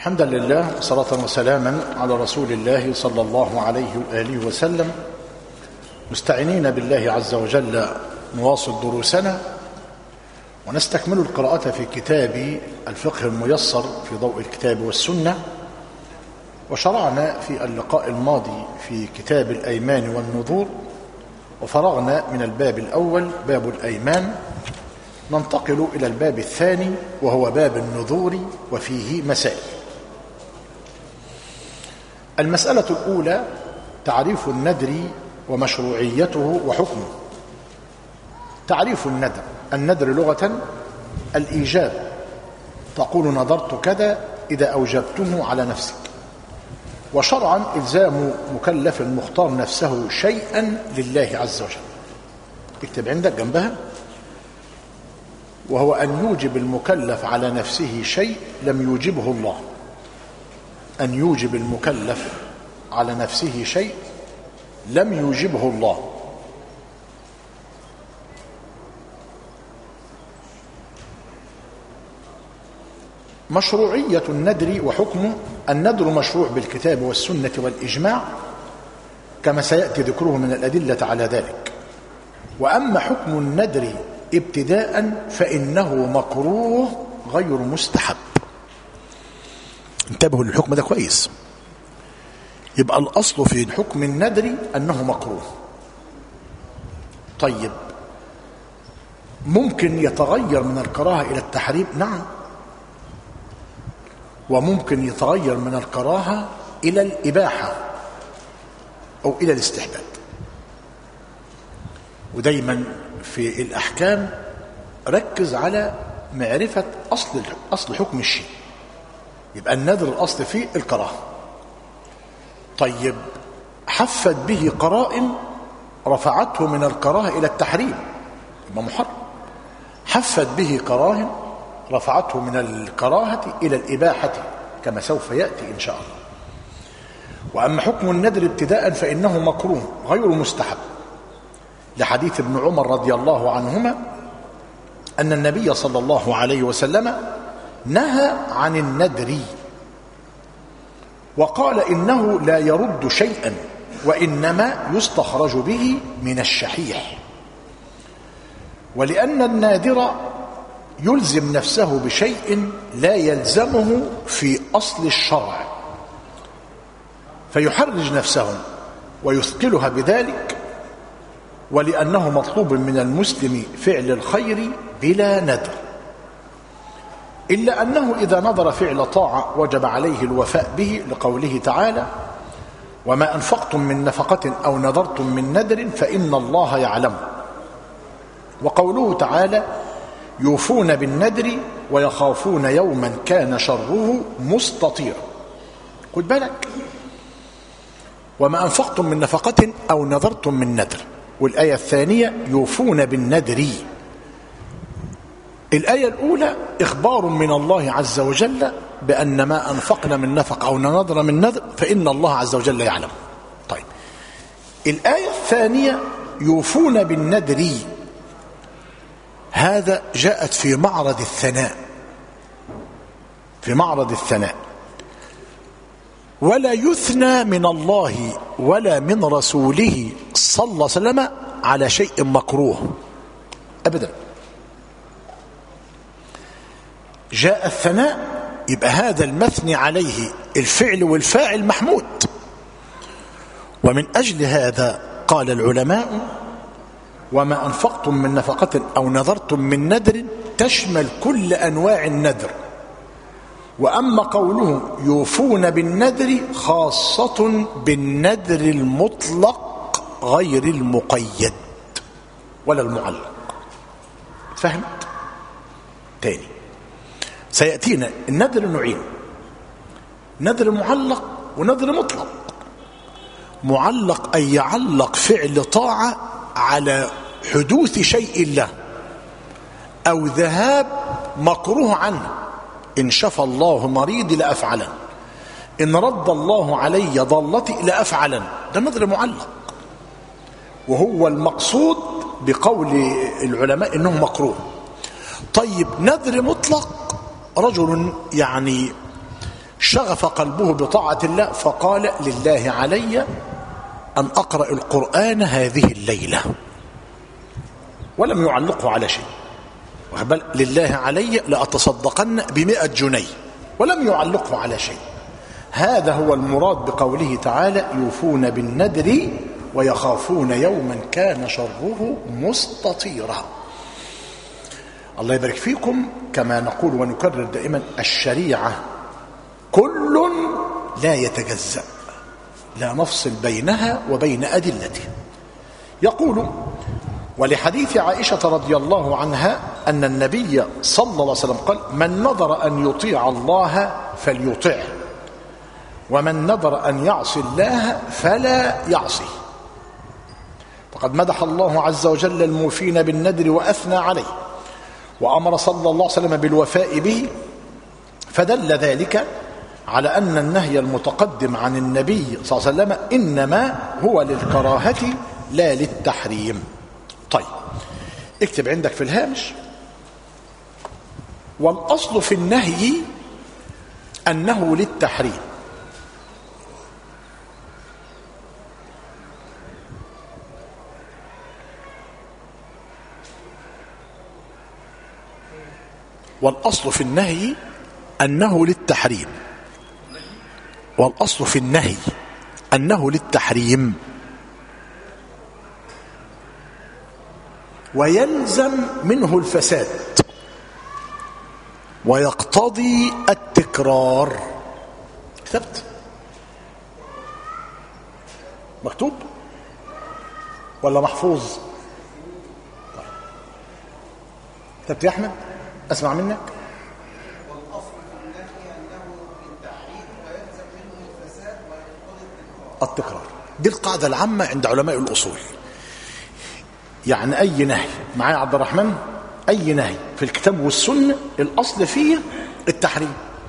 حمدا لله وصلاة وسلاما على رسول الله صلى الله عليه وآله وسلم. مستعينين بالله عز وجل نواصل دروسنا ونستكمل القراءة في كتاب الفقه الميسر في ضوء الكتاب والسنة. وشرعنا في اللقاء الماضي في كتاب الأيمان والنذور وفرغنا من الباب الأول باب الأيمان. ننتقل إلى الباب الثاني وهو باب النذور وفيه مسائل. المسألة الأولى تعريف النذر ومشروعيته وحكمه. تعريف النذر: النذر لغة الإيجاب، تقول نذرت كذا إذا أوجبته على نفسك. وشرعا إلزام مكلف مختار نفسه شيئا لله عز وجل. اكتب عندك جنبها: وهو أن يوجب المكلف على نفسه شيء لم يوجبه الله. أن يوجب المكلف على نفسه شيء لم يوجبه الله. مشروعية النذر وحكمه: النذر مشروع بالكتاب والسنة والإجماع كما سيأتي ذكره من الأدلة على ذلك. وأما حكم النذر ابتداء فإنه مكروه غير مستحب. انتبهوا للحكم ده كويس. يبقى الأصل في حكم النذر أنه مكروه. طيب، ممكن يتغير من الكراهة إلى التحريم؟ نعم. وممكن يتغير من الكراهة إلى الإباحة أو إلى الاستحباب. ودايما في الأحكام ركز على معرفة أصل حكم الشيء. يبقى النذر الأصل فيه الكراهة. طيب، حفت به قرائن رفعته من الكراهة إلى التحريم، يبقى محرم. حفت به قرائن رفعته من الكراهة إلى الإباحة كما سوف يأتي إن شاء الله. وأما حكم النذر ابتداء فإنه مكروه غير مستحب، لحديث ابن عمر رضي الله عنهما أن النبي صلى الله عليه وسلم نهى عن النذر وقال إنه لا يرد شيئا وإنما يستخرج به من الشحيح. ولأن الناذر يلزم نفسه بشيء لا يلزمه في أصل الشرع فيحرج نفسه ويثقلها بذلك، ولأنه مطلوب من المسلم فعل الخير بلا نذر، إلا أنه إذا نذر فعل طاعة وجب عليه الوفاء به، لقوله تعالى: وما أنفقتم من نفقة أو نذرتم من نذر فإن الله يعلم. وقوله تعالى: يوفون بالنذر ويخافون يوما كان شره مستطيرا. خد بالك، وما أنفقتم من نفقة أو نذرتم من نذر. والآية الثانية يوفون بالنذر. الآية الأولى إخبار من الله عز وجل بأن ما أنفقنا من نفق أو نذر من نذر فإن الله عز وجل يعلم. طيب، الآية الثانية يوفون بالنذر، هذا جاءت في معرض الثناء، في معرض الثناء. ولا يثنى من الله ولا من رسوله صلى الله عليه وسلم على شيء مكروه أبدا. جاء الثناء، يبقى هذا المثني عليه الفعل والفاعل محمود. ومن أجل هذا قال العلماء: وما أنفقتم من نفقة أو نذرتم من نذر تشمل كل أنواع النذر. وأما قوله يوفون بالنذر خاصة بالنذر المطلق غير المقيد ولا المعلق. فهمت؟ تاني، سيأتينا النذر نوعين: نذر معلق ونذر مطلق. معلق أي يعلق فعل طاعة على حدوث شيء له أو ذهاب مكروه عنه. إن شفى الله مريضي لأفعلن، إن رد الله علي ضالتي لأفعلن. ده نذر معلق، وهو المقصود بقول العلماء إنه مكروه. طيب، نذر مطلق: رجل يعني شغف قلبه بطاعة الله فقال لله علي أن أقرأ القرآن هذه الليلة، ولم يعلقه على شيء. بل لله علي لأتصدقن ب100 جنيه، ولم يعلقه على شيء. هذا هو المراد بقوله تعالى يوفون بالنذر ويخافون يوما كان شره مستطيرا. الله يبارك فيكم. كما نقول ونكرر دائما، الشريعة كل لا يتجزأ، لا نفصل بينها وبين أدلته. يقول: ولحديث عائشة رضي الله عنها أن النبي صلى الله عليه وسلم قال: من نظر أن يطيع الله فليطعه، ومن نظر أن يعصي الله فلا يعصي. فقد مدح الله عز وجل الموفين بالنذر وأثنى عليه، وأمر صلى الله عليه وسلم بالوفاء به، فدل ذلك على أن النهي المتقدم عن النبي صلى الله عليه وسلم إنما هو للكراهة لا للتحريم. طيب، اكتب عندك في الهامش: والأصل في النهي أنه للتحريم. والأصل في النهي أنه للتحريم. والأصل في النهي أنه للتحريم، ويلزم منه الفساد، ويقتضي التكرار. كتبت؟ مكتوب ولا محفوظ؟ طيب. كتبت يا أحمد؟ أسمع منك. والأصل في النهي أنه للتحريم ويلزم منه الفساد ويقتضي التكرار. دي القاعدة العامة عند علماء الأصول. يعني أي نهي، معايا عبد الرحمن، أي نهي في الكتاب والسنة الأصل فيه التحريم،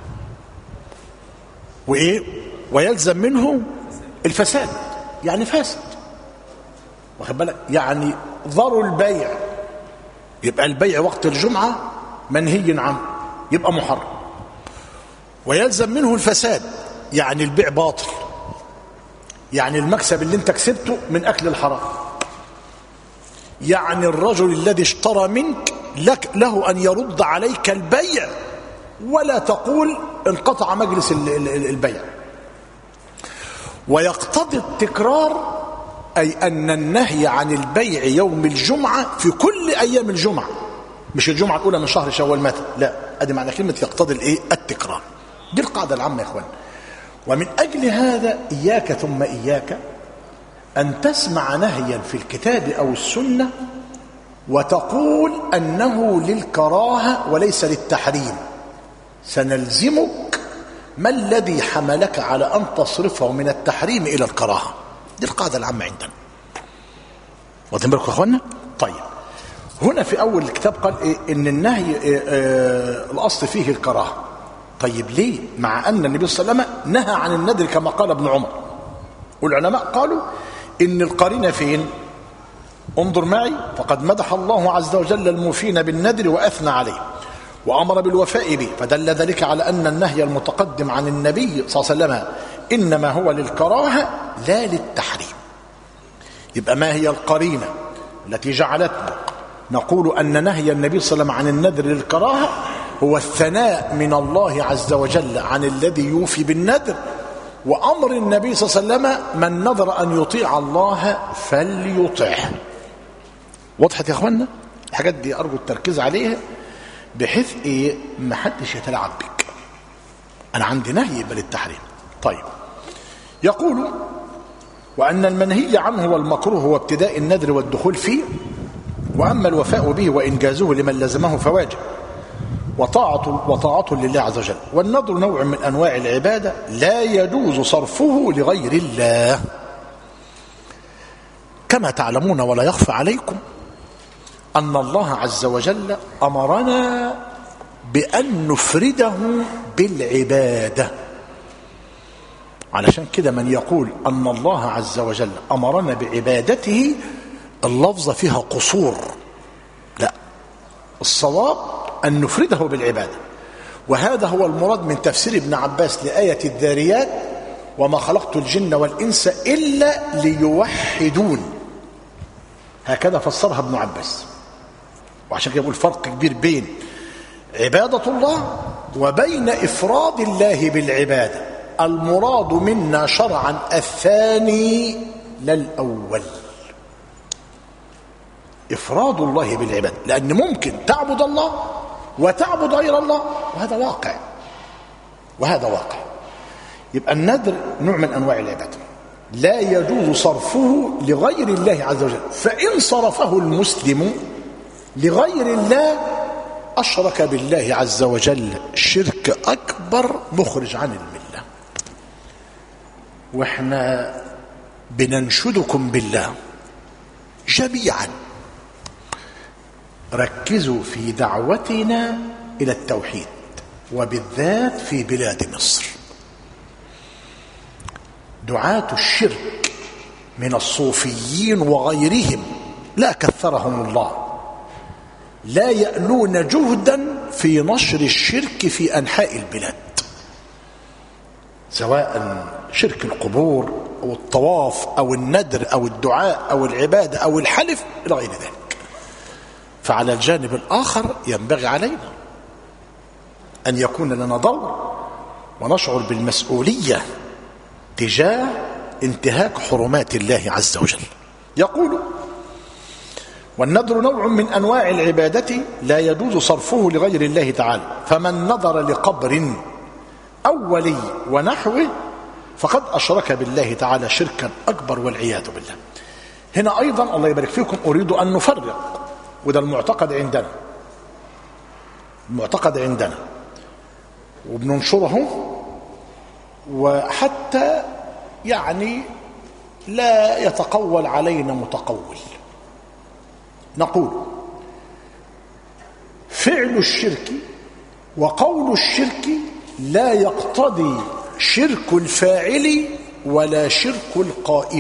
وإيه؟ ويلزم منه الفساد، يعني فاسد. واخد بالك؟ يعني ضروا البيع، يبقى البيع وقت الجمعة منهي عنه، يبقى محرم. ويلزم منه الفساد، يعني البيع باطل، يعني المكسب اللي انت كسبته من أكل الحرام. يعني الرجل الذي اشترى منك له أن يرد عليك البيع، ولا تقول انقطع مجلس البيع. ويقتضي التكرار، أي أن النهي عن البيع يوم الجمعة في كل أيام الجمعة، مش الجمعة الأولى من شهر شوال مثلا، لا، أدي معنى كلمة يقتضي الإيه؟ التكرار. دي القاعدة العامة يا إخوان. ومن أجل هذا إياك ثم إياك أن تسمع نهيا في الكتاب أو السنة وتقول أنه للكراهة وليس للتحريم. سنلزمك ما الذي حملك على أن تصرفه من التحريم إلى الكراهة. دي القاعدة العامة عندنا. واخدين بالكم يا اخوانا؟ طيب، هنا في أول الكتاب قال إيه؟ إن النهي الأصل فيه الكراهة. طيب ليه؟ مع أن النبي صلى الله عليه وسلم نهى عن النذر كما قال ابن عمر. والعلماء قالوا إن القرينة فين؟ انظر معي: فقد مدح الله عز وجل الموفين بالنذر وأثنى عليه، وأمر بالوفاء به، فدل ذلك على أن النهي المتقدم عن النبي صلى الله عليه وسلم إنما هو للكراهة لا للتحريم. يبقى ما هي القرينة التي جعلتنا نقول أن نهي النبي صلى الله عليه وسلم عن النذر للكراهة؟ هو الثناء من الله عز وجل عن الذي يوفي بالنذر، وأمر النبي صلى الله عليه وسلم من نذر أن يطيع الله فليطعه. وضحت يا اخوانا؟ الحاجات دي أرجو التركيز عليها، بحيث إيه؟ ما حدش يتلاعب بك. أنا عندي نهي يبقى للتحريم. طيب، يقول: وأن المنهي عنه والمكروه هو ابتداء النذر والدخول فيه، وأما الوفاء به وإنجازه لمن لزمه فواجب، وطاعة لله عز وجل. والنذر نوع من أنواع العبادة لا يجوز صرفه لغير الله. كما تعلمون ولا يخفى عليكم أن الله عز وجل أمرنا بأن نفرده بالعبادة. علشان كده من يقول أن الله عز وجل أمرنا بعبادته، اللفظة فيها قصور. لا، الصواب أن نفرده بالعبادة. وهذا هو المراد من تفسير ابن عباس لآية الذاريات: وما خلقت الجن والإنس إلا ليوحدون. هكذا فسرها ابن عباس. وعشان كده يقول فرق كبير بين عبادة الله وبين إفراد الله بالعبادة. المراد منا شرعا الثاني لا الأول، إفراد الله بالعبادة، لأن ممكن تعبد الله وتعبد غير الله، وهذا واقع. يبقى النذر نوع من أنواع العبادة لا يجوز صرفه لغير الله عز وجل، فإن صرفه المسلم لغير الله أشرك بالله عز وجل شرك أكبر مخرج عن الملة. وإحنا بننشدكم بالله جميعا ركزوا في دعوتنا إلى التوحيد، وبالذات في بلاد مصر. دعاة الشرك من الصوفيين وغيرهم لا كثرهم الله لا يألون جهدا في نشر الشرك في أنحاء البلاد، سواء شرك القبور أو الطواف أو الندر أو الدعاء أو العبادة أو الحلف إلى غير ذلك. فعلى الجانب الآخر ينبغي علينا أن يكون لنا دور ونشعر بالمسؤولية تجاه انتهاك حرمات الله عز وجل. يقول: والنذر نوع من أنواع العبادة لا يجوز صرفه لغير الله تعالى، فمن نذر لقبر أو ولي ونحوه فقد أشرك بالله تعالى شركا أكبر والعياذ بالله. هنا أيضا الله يبارك فيكم أريد أن نفرق، وده المعتقد عندنا وبننشره، وحتى يعني لا يتقول علينا متقول. نقول: فعل الشرك وقول الشرك لا يقتضي شرك الفاعل ولا شرك القائل.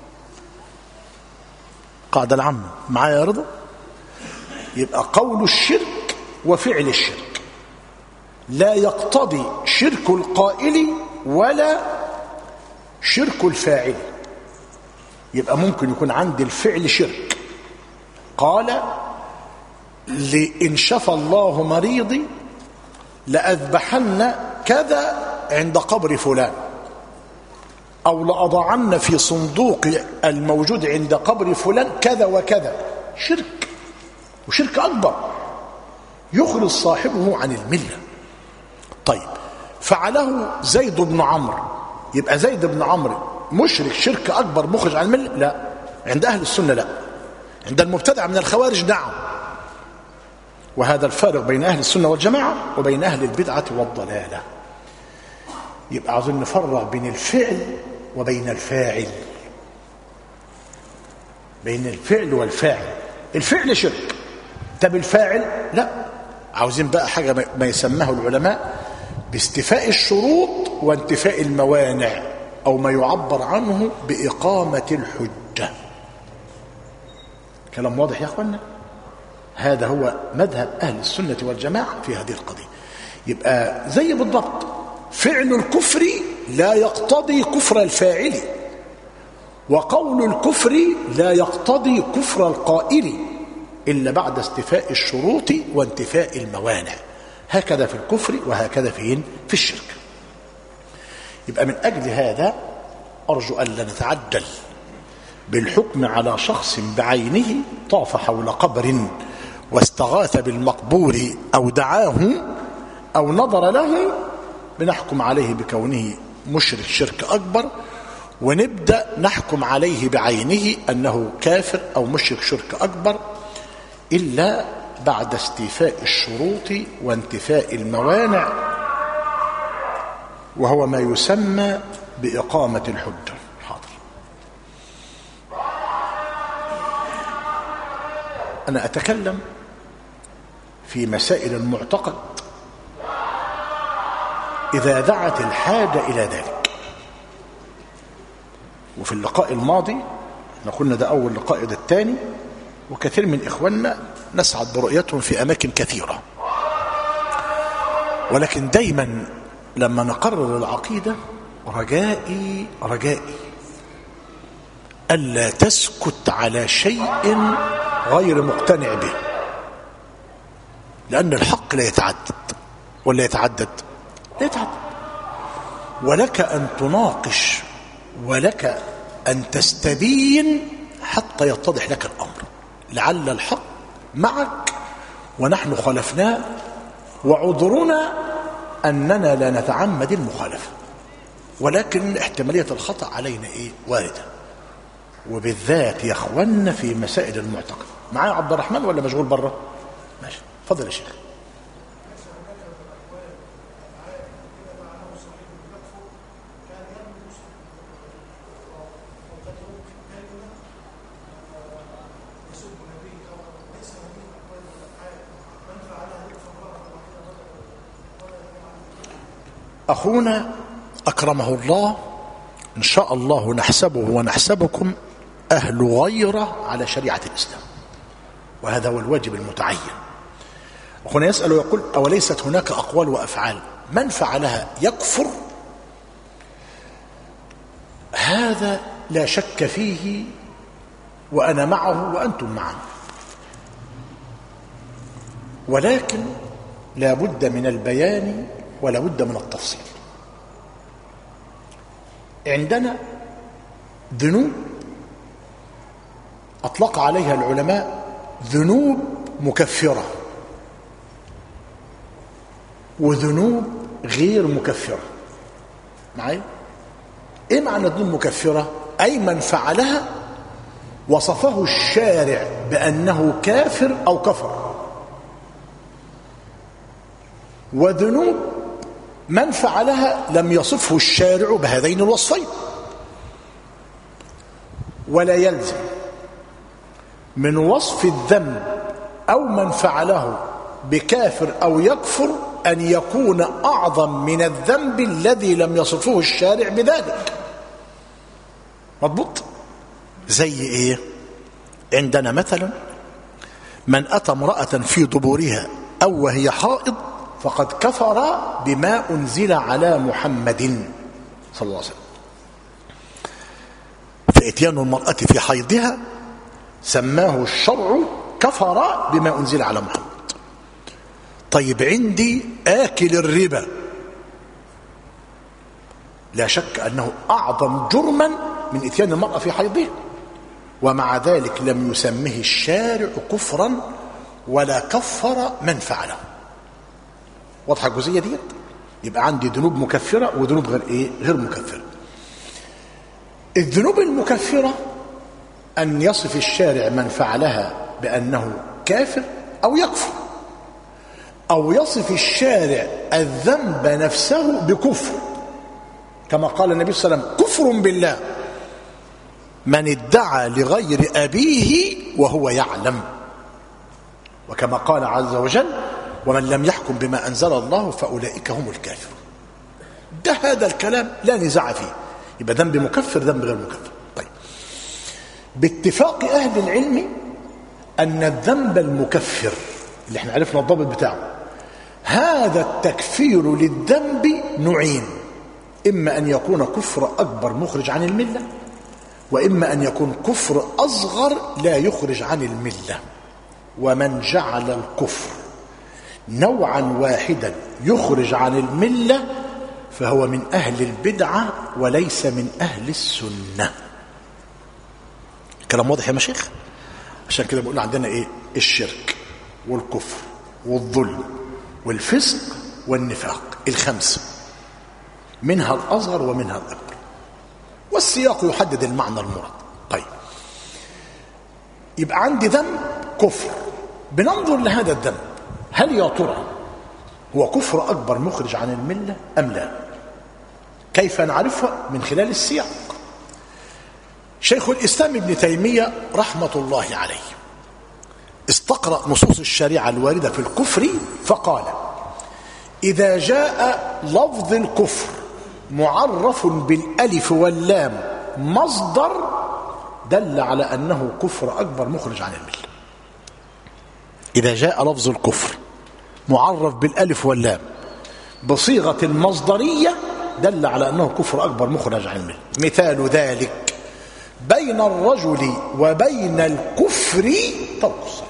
قاعدة العامة معايا يا رضا؟ يبقى قول الشرك وفعل الشرك لا يقتضي شرك القائل ولا شرك الفاعل. يبقى ممكن يكون عند الفعل شرك، قال: لإن شفى الله مريضي لأذبحن كذا عند قبر فلان، أو لأضعن في صندوق الموجود عند قبر فلان كذا وكذا. شرك، وشرك أكبر يخرج صاحبه عن الملة. طيب، فعله زيد بن عمرو، يبقى زيد بن عمرو مشرك شرك أكبر مخرج عن الملة؟ لا، عند أهل السنة لا، عند المبتدع من الخوارج نعم. وهذا الفارق بين أهل السنة والجماعة وبين أهل البدعة والضلالة. يبقى عاوزين نفرق بين الفعل وبين الفاعل، بين الفعل والفاعل. الفعل شرك، طب الفاعل لا. عاوزين بقى حاجة ما يسماه العلماء باستيفاء الشروط وانتفاء الموانع، أو ما يعبر عنه بإقامة الحجة. كلام واضح يا أخوانا؟ هذا هو مذهب أهل السنة والجماعة في هذه القضية. يبقى زي بالضبط، فعل الكفر لا يقتضي كفر الفاعل، وقول الكفر لا يقتضي كفر القائل إلا بعد استيفاء الشروط وانتفاء الموانع. هكذا في الكفر وهكذا في الشرك. يبقى من أجل هذا أرجو أن لا نتعجل بالحكم على شخص بعينه طاف حول قبر واستغاث بالمقبور أو دعاه أو نظر له، بنحكم عليه بكونه مشرك شرك أكبر، ونبدأ نحكم عليه بعينه أنه كافر أو مشرك شرك أكبر، إلا بعد استيفاء الشروط وانتفاء الموانع، وهو ما يسمى بإقامة الحجة. حاضر. أنا أتكلم في مسائل المعتقد إذا دعت الحاجة إلى ذلك. وفي اللقاء الماضي قلنا ده أول لقاء، ده الثاني، وكثير من إخواننا نسعد برؤيتهم في أماكن كثيرة. ولكن دايما لما نقرر العقيدة رجائي ألا تسكت على شيء غير مقتنع به، لأن الحق لا يتعدد ولا يتعدد، لا يتعدد. ولك أن تناقش ولك أن تستبين حتى يتضح لك الأمر، لعل الحق معك ونحن خالفناه، وعذرنا أننا لا نتعمد المخالفة، ولكن احتمالية الخطأ علينا واردة، وبالذات يا اخوانا في مسائل المعتقد. معايا عبد الرحمن ولا مشغول بره؟ ماشي، اتفضل يا شيخ. أخونا أكرمه الله إن شاء الله نحسبه ونحسبكم أهل غيرة على شريعة الإسلام، وهذا هو الواجب المتعين. أخونا يسأل ويقول: أوليست هناك أقوال وأفعال من فعلها يكفر؟ هذا لا شك فيه، وأنا معه وأنتم معه، ولكن لا بد من البيان ولا بد من التفصيل. عندنا ذنوب أطلق عليها العلماء ذنوب مكفرة وذنوب غير مكفرة. معي؟ إيه معنى ذنوب مكفرة؟ أي من فعلها وصفه الشارع بأنه كافر أو كفر، وذنوب من فعلها لم يصفه الشارع بهذين الوصفين. ولا يلزم من وصف الذنب أو من فعله بكافر أو يكفر أن يكون أعظم من الذنب الذي لم يصفه الشارع بذلك. مضبوط؟ زي إيه؟ عندنا مثلا من أتى امرأة في دبورها أو وهي حائض فقد كفر بما أنزل على محمد صلى الله عليه وسلم. فإتيان المرأة في حيضها سماه الشرع كفر بما أنزل على محمد. طيب عندي آكل الربا، لا شك أنه أعظم جرما من إتيان المرأة في حيضها، ومع ذلك لم يسمه الشارع كفرا ولا كفر من فعله. واضحة الجزئية دي؟ يبقى عندي ذنوب مكفرة وذنوب غير مكفرة. الذنوب المكفرة أن يصف الشارع من فعلها بأنه كافر أو يكفر، أو يصف الشارع الذنب نفسه بكفر، كما قال النبي صلى الله عليه وسلم: كفر بالله من ادعى لغير أبيه وهو يعلم، وكما قال عز وجل: ومن لم يحكم بما أنزل الله فأولئك هم الكافرون. ده هذا الكلام لا نزاع فيه، يبقى ذنب مكفر ذنب غير مكفر. طيب، باتفاق أهل العلم أن الذنب المكفر اللي احنا عرفنا الضابط بتاعه، هذا التكفير للذنب نوعين: إما أن يكون كفر أكبر مخرج عن الملة، وإما أن يكون كفر أصغر لا يخرج عن الملة. ومن جعل الكفر نوعا واحدا يخرج عن الملة فهو من أهل البدعة وليس من أهل السنة. كلام واضح يا مشيخ؟ عشان كده بقول عندنا الشرك والكفر والظلم والفسق والنفاق، الخمسة، منها الأصغر ومنها الأكبر، والسياق يحدد المعنى المراد. طيب، يبقى عندي ذنب كفر، بننظر لهذا الذنب هل يا ترى هو كفر أكبر مخرج عن الملة أم لا؟ كيف نعرفها؟ من خلال السياق. شيخ الإسلام ابن تيمية رحمة الله عليه استقرأ نصوص الشريعة الواردة في الكفر فقال: إذا جاء لفظ الكفر معرف بالألف واللام مصدر دل على أنه كفر أكبر مخرج عن الملة. إذا جاء لفظ الكفر معرف بالألف واللام بصيغة المصدرية دل على أنه كفر أكبر مخرج عن الملة. مثال ذلك بين الرجل وبين الكفر ترك الصلاة.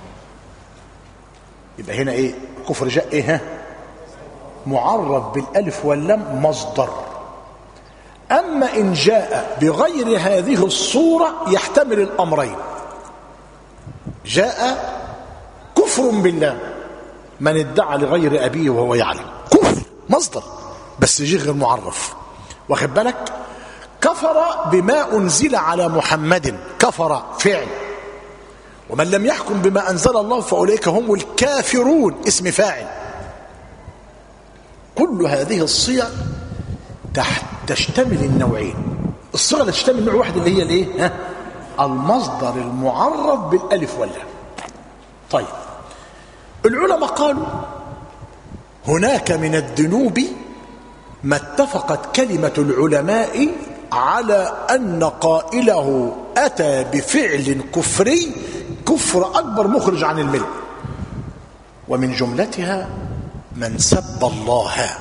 يبقى هنا ايه؟ الكفر جاء ايه؟ معرف بالالف واللام مصدر. اما ان جاء بغير هذه الصورة يحتمل الامرين. جاء كفر بالله من ادعى لغير ابيه وهو يعلم، كفر مصدر بس يجي غير معرف، واخد بالك؟ كفر بما أنزل على محمد، كفر فعل، ومن لم يحكم بما أنزل الله فأولئك هم الكافرون اسم فاعل. كل هذه الصيغ تشتمل النوعين. الصيغة اللي تشتمل نوع واحد اللي هي الايه؟ المصدر المعرف بالالف واللام. طيب العلماء قالوا هناك من الذنوب ما اتفقت كلمة العلماء على أن قائله أتى بفعل كفري كفر أكبر مخرج عن الملة، ومن جملتها من سب الله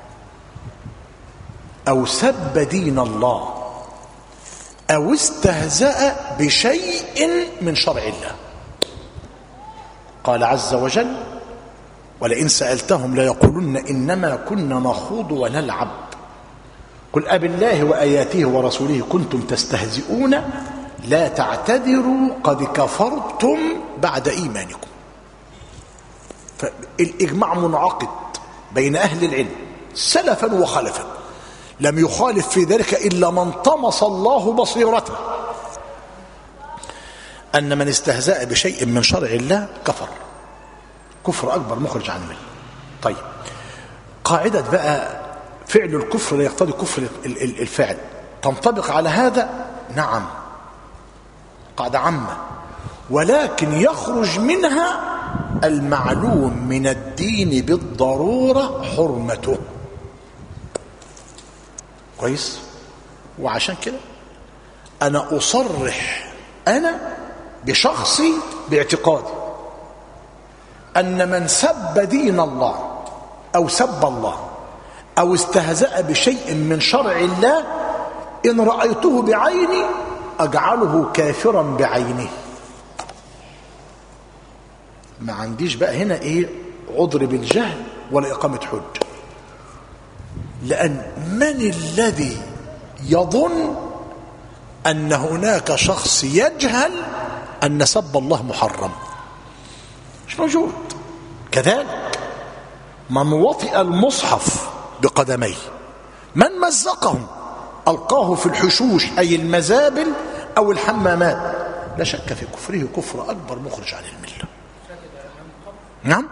أو سب دين الله أو استهزأ بشيء من شرع الله. قال عز وجل ولئن سألتهم ليقولن إنما كنا نخوض ونلعب قل أبالله وآياته ورسوله كنتم تستهزئون لا تعتذروا قد كفرتم بعد إيمانكم. فالإجماع منعقد بين أهل العلم سلفا وخلفا، لم يخالف في ذلك إلا من طمس الله بصيرته، أن من استهزأ بشيء من شرع الله كفر كفر أكبر مخرج عن الملة. طيب قاعدة بقى فعل الكفر لا يقتضي كفر الفعل تنطبق على هذا؟ نعم، قاعدة عامة، ولكن يخرج منها المعلوم من الدين بالضرورة حرمته. كويس؟ وعشان كده أنا أصرح أنا بشخصي باعتقادي أن من سب دين الله أو سب الله أو استهزأ بشيء من شرع الله إن رأيته بعيني أجعله كافرا بعينه. ما عنديش بقى هنا إيه عذر بالجهل ولا إقامة حج، لأن من الذي يظن أن هناك شخص يجهل أن سب الله محرم؟ مش موجود. كذلك من وطئ المصحف بقدميه، من مزقه ألقاه في الحشوش أي المزابل أو الحمامات، لا شك في كفره كفر أكبر مخرج عن الملة. نعم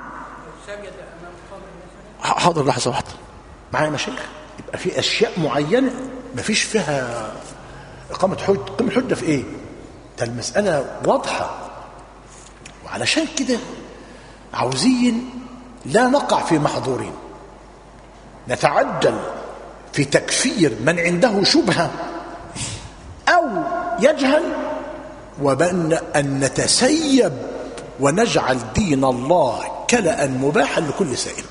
حاضر لحظة واحدة معايا مشايخ. يبقى في أشياء معينة ما فيش فيها إقامة حجة. إقامة حجة في إيه؟ ده المسألة واضحة، وعلشان كده عاوزين لا نقع في محظورين، نتعجل في تكفير من عنده شبهة أو يجهل، وبأن أن نتسيب ونجعل دين الله كلأ مباحا لكل سائل.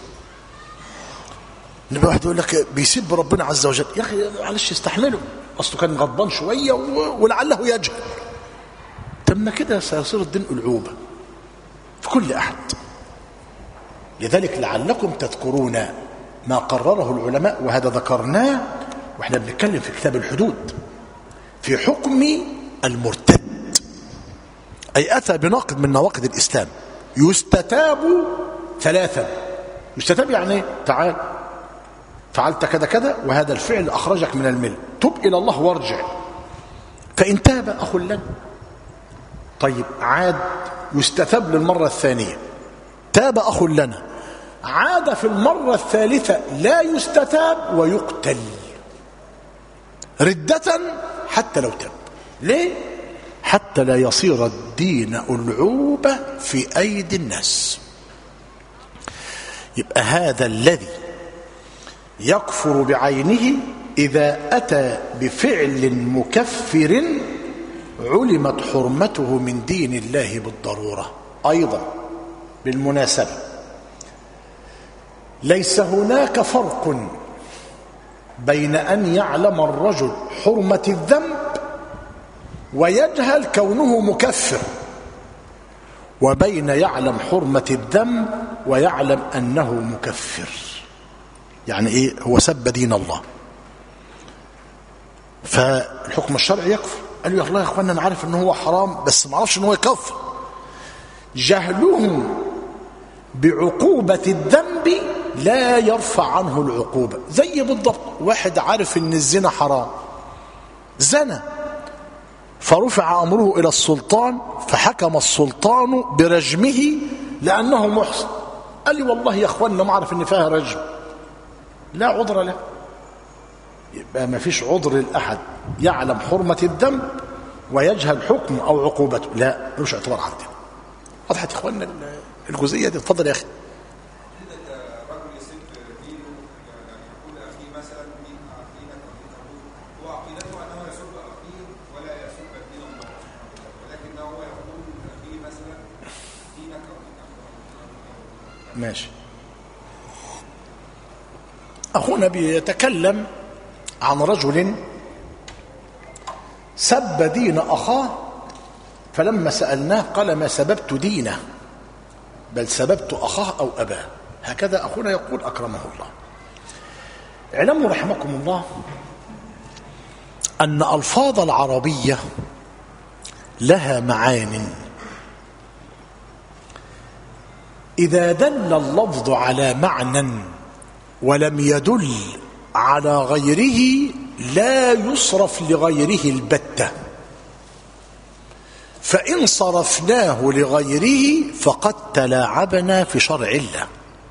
نبقى واحد يقول لك بيسب ربنا عز وجل، يا أخي معلش استحمله، أصله كان غضبان شوية ولعله يجهل. تم كده سيصير الدين ألعوبة في كل أحد. لذلك لعلكم تذكرون ما قرره العلماء، وهذا ذكرناه واحنا بنتكلم في كتاب الحدود في حكم المرتد، أي أتى بناقض من نواقض الإسلام. يستتاب ثلاثا. يستتاب يعني تعال فعلت كذا كذا وهذا الفعل أخرجك من الملة، تب إلى الله وارجع، فإن تاب أخ لنا. طيب عاد يستتاب للمرة الثانية، تاب أخ لنا، عاد في المرة الثالثة لا يستتاب ويقتل ردة حتى لو تاب. ليه؟ حتى لا يصير الدين ألعوبة في أيدي الناس. يبقى هذا الذي يكفر بعينه إذا أتى بفعل مكفر علمت حرمته من دين الله بالضرورة. أيضا بالمناسبة ليس هناك فرق بين أن يعلم الرجل حرمة الذنب ويجهل كونه مكفر، وبين يعلم حرمة الذنب ويعلم أنه مكفر. يعني إيه؟ هو سب دين الله، فالحكم الشرعي يكفر. قال له يا الله يا أخوانا أنا عارف أنه هو حرام بس ما عرفش أنه يكفر. جهله بعقوبة الذنب لا يرفع عنه العقوبة. زي بالضبط واحد عارف أن الزنا حرام، زنى، فرفع أمره إلى السلطان فحكم السلطان برجمه لأنه محصن. قال لي والله يا أخوانا ما أعرف أن فيها رجم، لا عذر له. يبقى ما فيش عذر لأحد يعلم حرمة الذنب ويجهل حكم أو عقوبته، لا ملوش اعتبار عندنا. وضحت يا أخوانا الجزئية دي؟ اتفضل يا أخي. ماشي. أخونا بيتكلم عن رجل سب دين أخاه، فلما سألناه قال ما سببت دينه بل سببت أخاه أو أباه. هكذا أخونا يقول أكرمه الله. اعلموا رحمكم الله أن ألفاظ العربية لها معان، إذا دل اللفظ على معنى ولم يدل على غيره لا يصرف لغيره البتة، فإن صرفناه لغيره فقد تلاعبنا في شرع الله.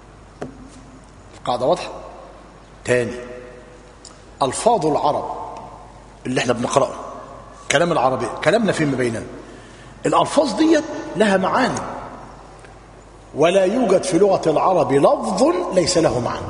قاعدة واضحة. تاني، ألفاظ العرب اللي احنا بنقرأه كلام العربي، كلامنا فيما بيننا، الألفاظ دي لها معاني، ولا يوجد في لغة العرب لفظ ليس له معنى.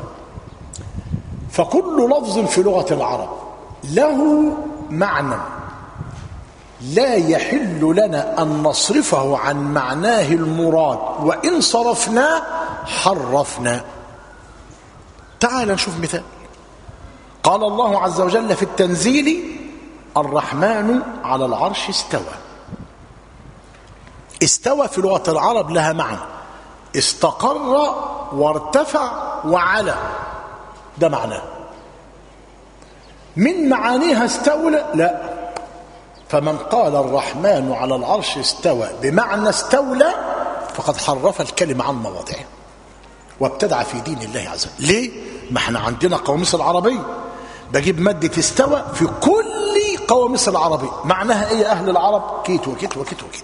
فكل لفظ في لغة العرب له معنى لا يحل لنا أن نصرفه عن معناه المراد، وإن صرفناه حرفنا. تعال نشوف مثال. قال الله عز وجل في التنزيل الرحمن على العرش استوى. استوى في لغة العرب لها معنى استقر وارتفع وعلى، ده معناه. من معانيها استولى؟ لا. فمن قال الرحمن على العرش استوى بمعنى استولى فقد حرف الكلمة عن مواضعه وابتدع في دين الله عز وجل. ليه؟ ما احنا عندنا قواميس العربية بجيب مادة استوى في كل قواميس العربية، معناها ايه يا اهل العرب؟ كيت وكيت وكيت وكيت.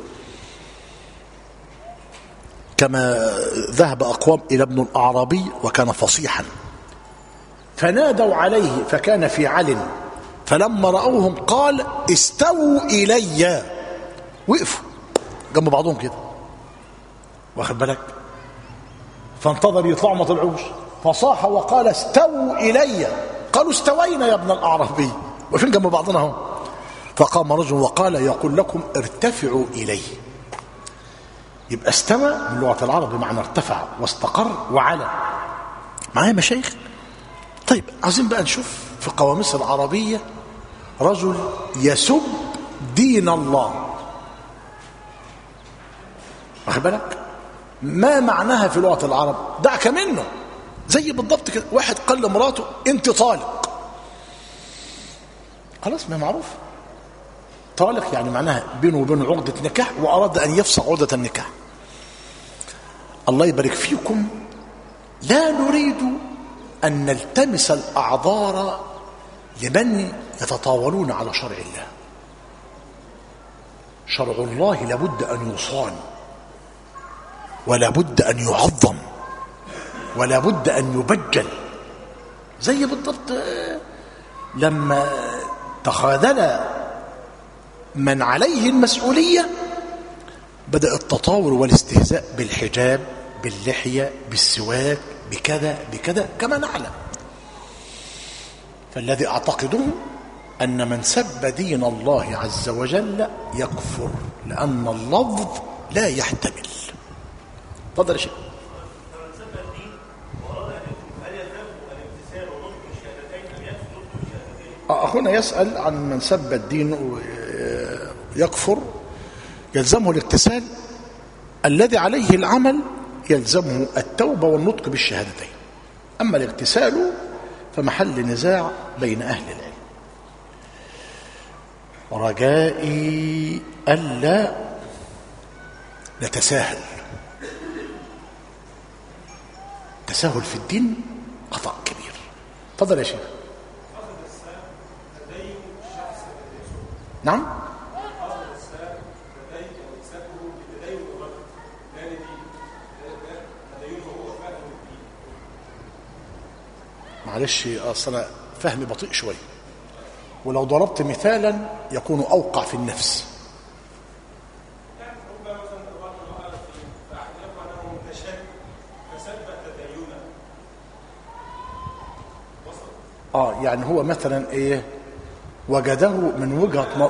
كما ذهب أقوام إلى ابن الأعرابي وكان فصيحا، فنادوا عليه فكان في عل، فلما رأوهم قال استووا إلي، وقفوا جنب بعضهم كده، واخد بالك؟ فانتظر يطلعوا ما طلعوش، فصاح وقال استووا إلي، قالوا استوينا يا ابن الأعرابي، وفين جنب بعضنا هم. فقام رجل وقال يقول لكم ارتفعوا إليه. يبقى استوى من لغة العرب بمعنى ارتفع واستقر وعلى. معايا مشايخ؟ طيب عايزين بقى نشوف في القواميس العربية رجل يسب دين الله، واخد بالك؟ ما معناها في لغة العرب؟ دعك منه. زي بالضبط كده واحد قال لمراته انت طالق، خلاص ما معروف. طالق يعني معناها بينه وبينه عقدة نكاح وأراد أن يفسخ عقدة النكاح. الله يبارك فيكم، لا نريد أن نلتمس الأعذار لمن يتطاولون على شرع الله. شرع الله لابد أن يصان، ولا بد أن يعظم، ولا بد أن يبجل. زي بالضبط لما تخاذل من عليه المسؤولية بدأ التطاول والاستهزاء بالحجاب، باللحية، بالسواك، بكذا بكذا كما نعلم. فالذي أعتقده أن من سب دين الله عز وجل يكفر، لأن اللفظ لا يحتمل. تفضل يا شيخ. من سب الدين وأراد أخونا يسأل عن من سب الدين يكفر يلزمه الاغتسال. الذي عليه العمل يلزمه التوبة والنطق بالشهادتين، أما الاغتسال فمحل نزاع بين أهل العلم. رجائي ألا نتساهل. تساهل في الدين خطأ كبير. تفضل يا شيخ. نعم. معلش أصل أنا فهمي بطيء شوي، ولو ضربت مثالا يكون أوقع في النفس. يعني هو مثلا ايه وجده من وجهة نظر.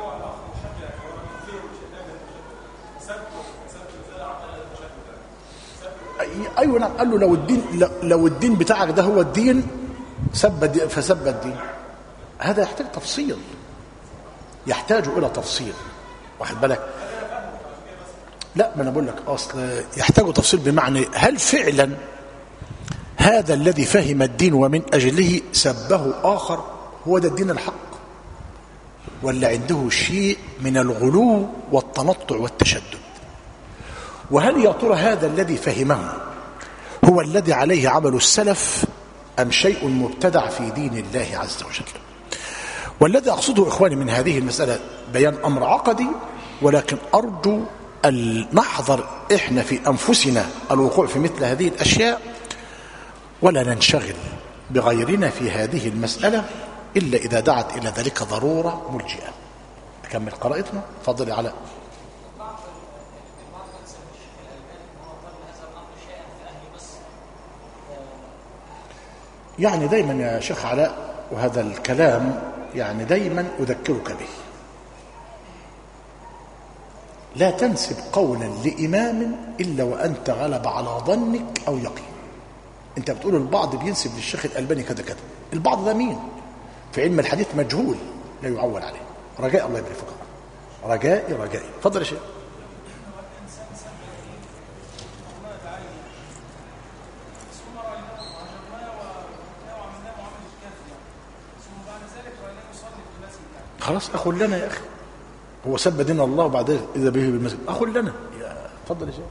ايوه نعم. قال له لو الدين بتاعك ده هو الدين فسب الدين. هذا يحتاج تفصيل، يحتاج الى تفصيل، واخد بالك؟ لا، ما انا بقول لك اصل يحتاج تفصيل بمعنى هل فعلا هذا الذي فهم الدين ومن اجله سبه اخر هو ده الدين الحق، ولا عنده شيء من الغلو والتنطع والتشدد؟ وهل يا ترى هذا الذي فهمه هو الذي عليه عمل السلف أم شيء مبتدع في دين الله عز وجل؟ والذي أقصده إخواني من هذه المسألة بيان أمر عقدي، ولكن أرجو أن نحذر إحنا في أنفسنا الوقوع في مثل هذه الأشياء، ولا ننشغل بغيرنا في هذه المسألة إلا إذا دعت إلى ذلك ضرورة ملجئة. أكمل قراءتنا. فضل يا علاء. يعني دايما يا شيخ علاء، وهذا الكلام يعني دايما أذكرك به، لا تنسب قولا لإمام إلا وأنت غلب على ظنك أو يقين. أنت بتقول البعض بينسب للشيخ الألباني كذا كذا، البعض ده مين؟ في علم الحديث مجهول لا يعول عليه. رجاء الله يبارك فيك. رجائي. تفضل يا شيخ. خلاص أخو لنا يا أخي، هو سب دين الله وبعدين إذا به بالمسجد أخو لنا. تفضل يا شيخ.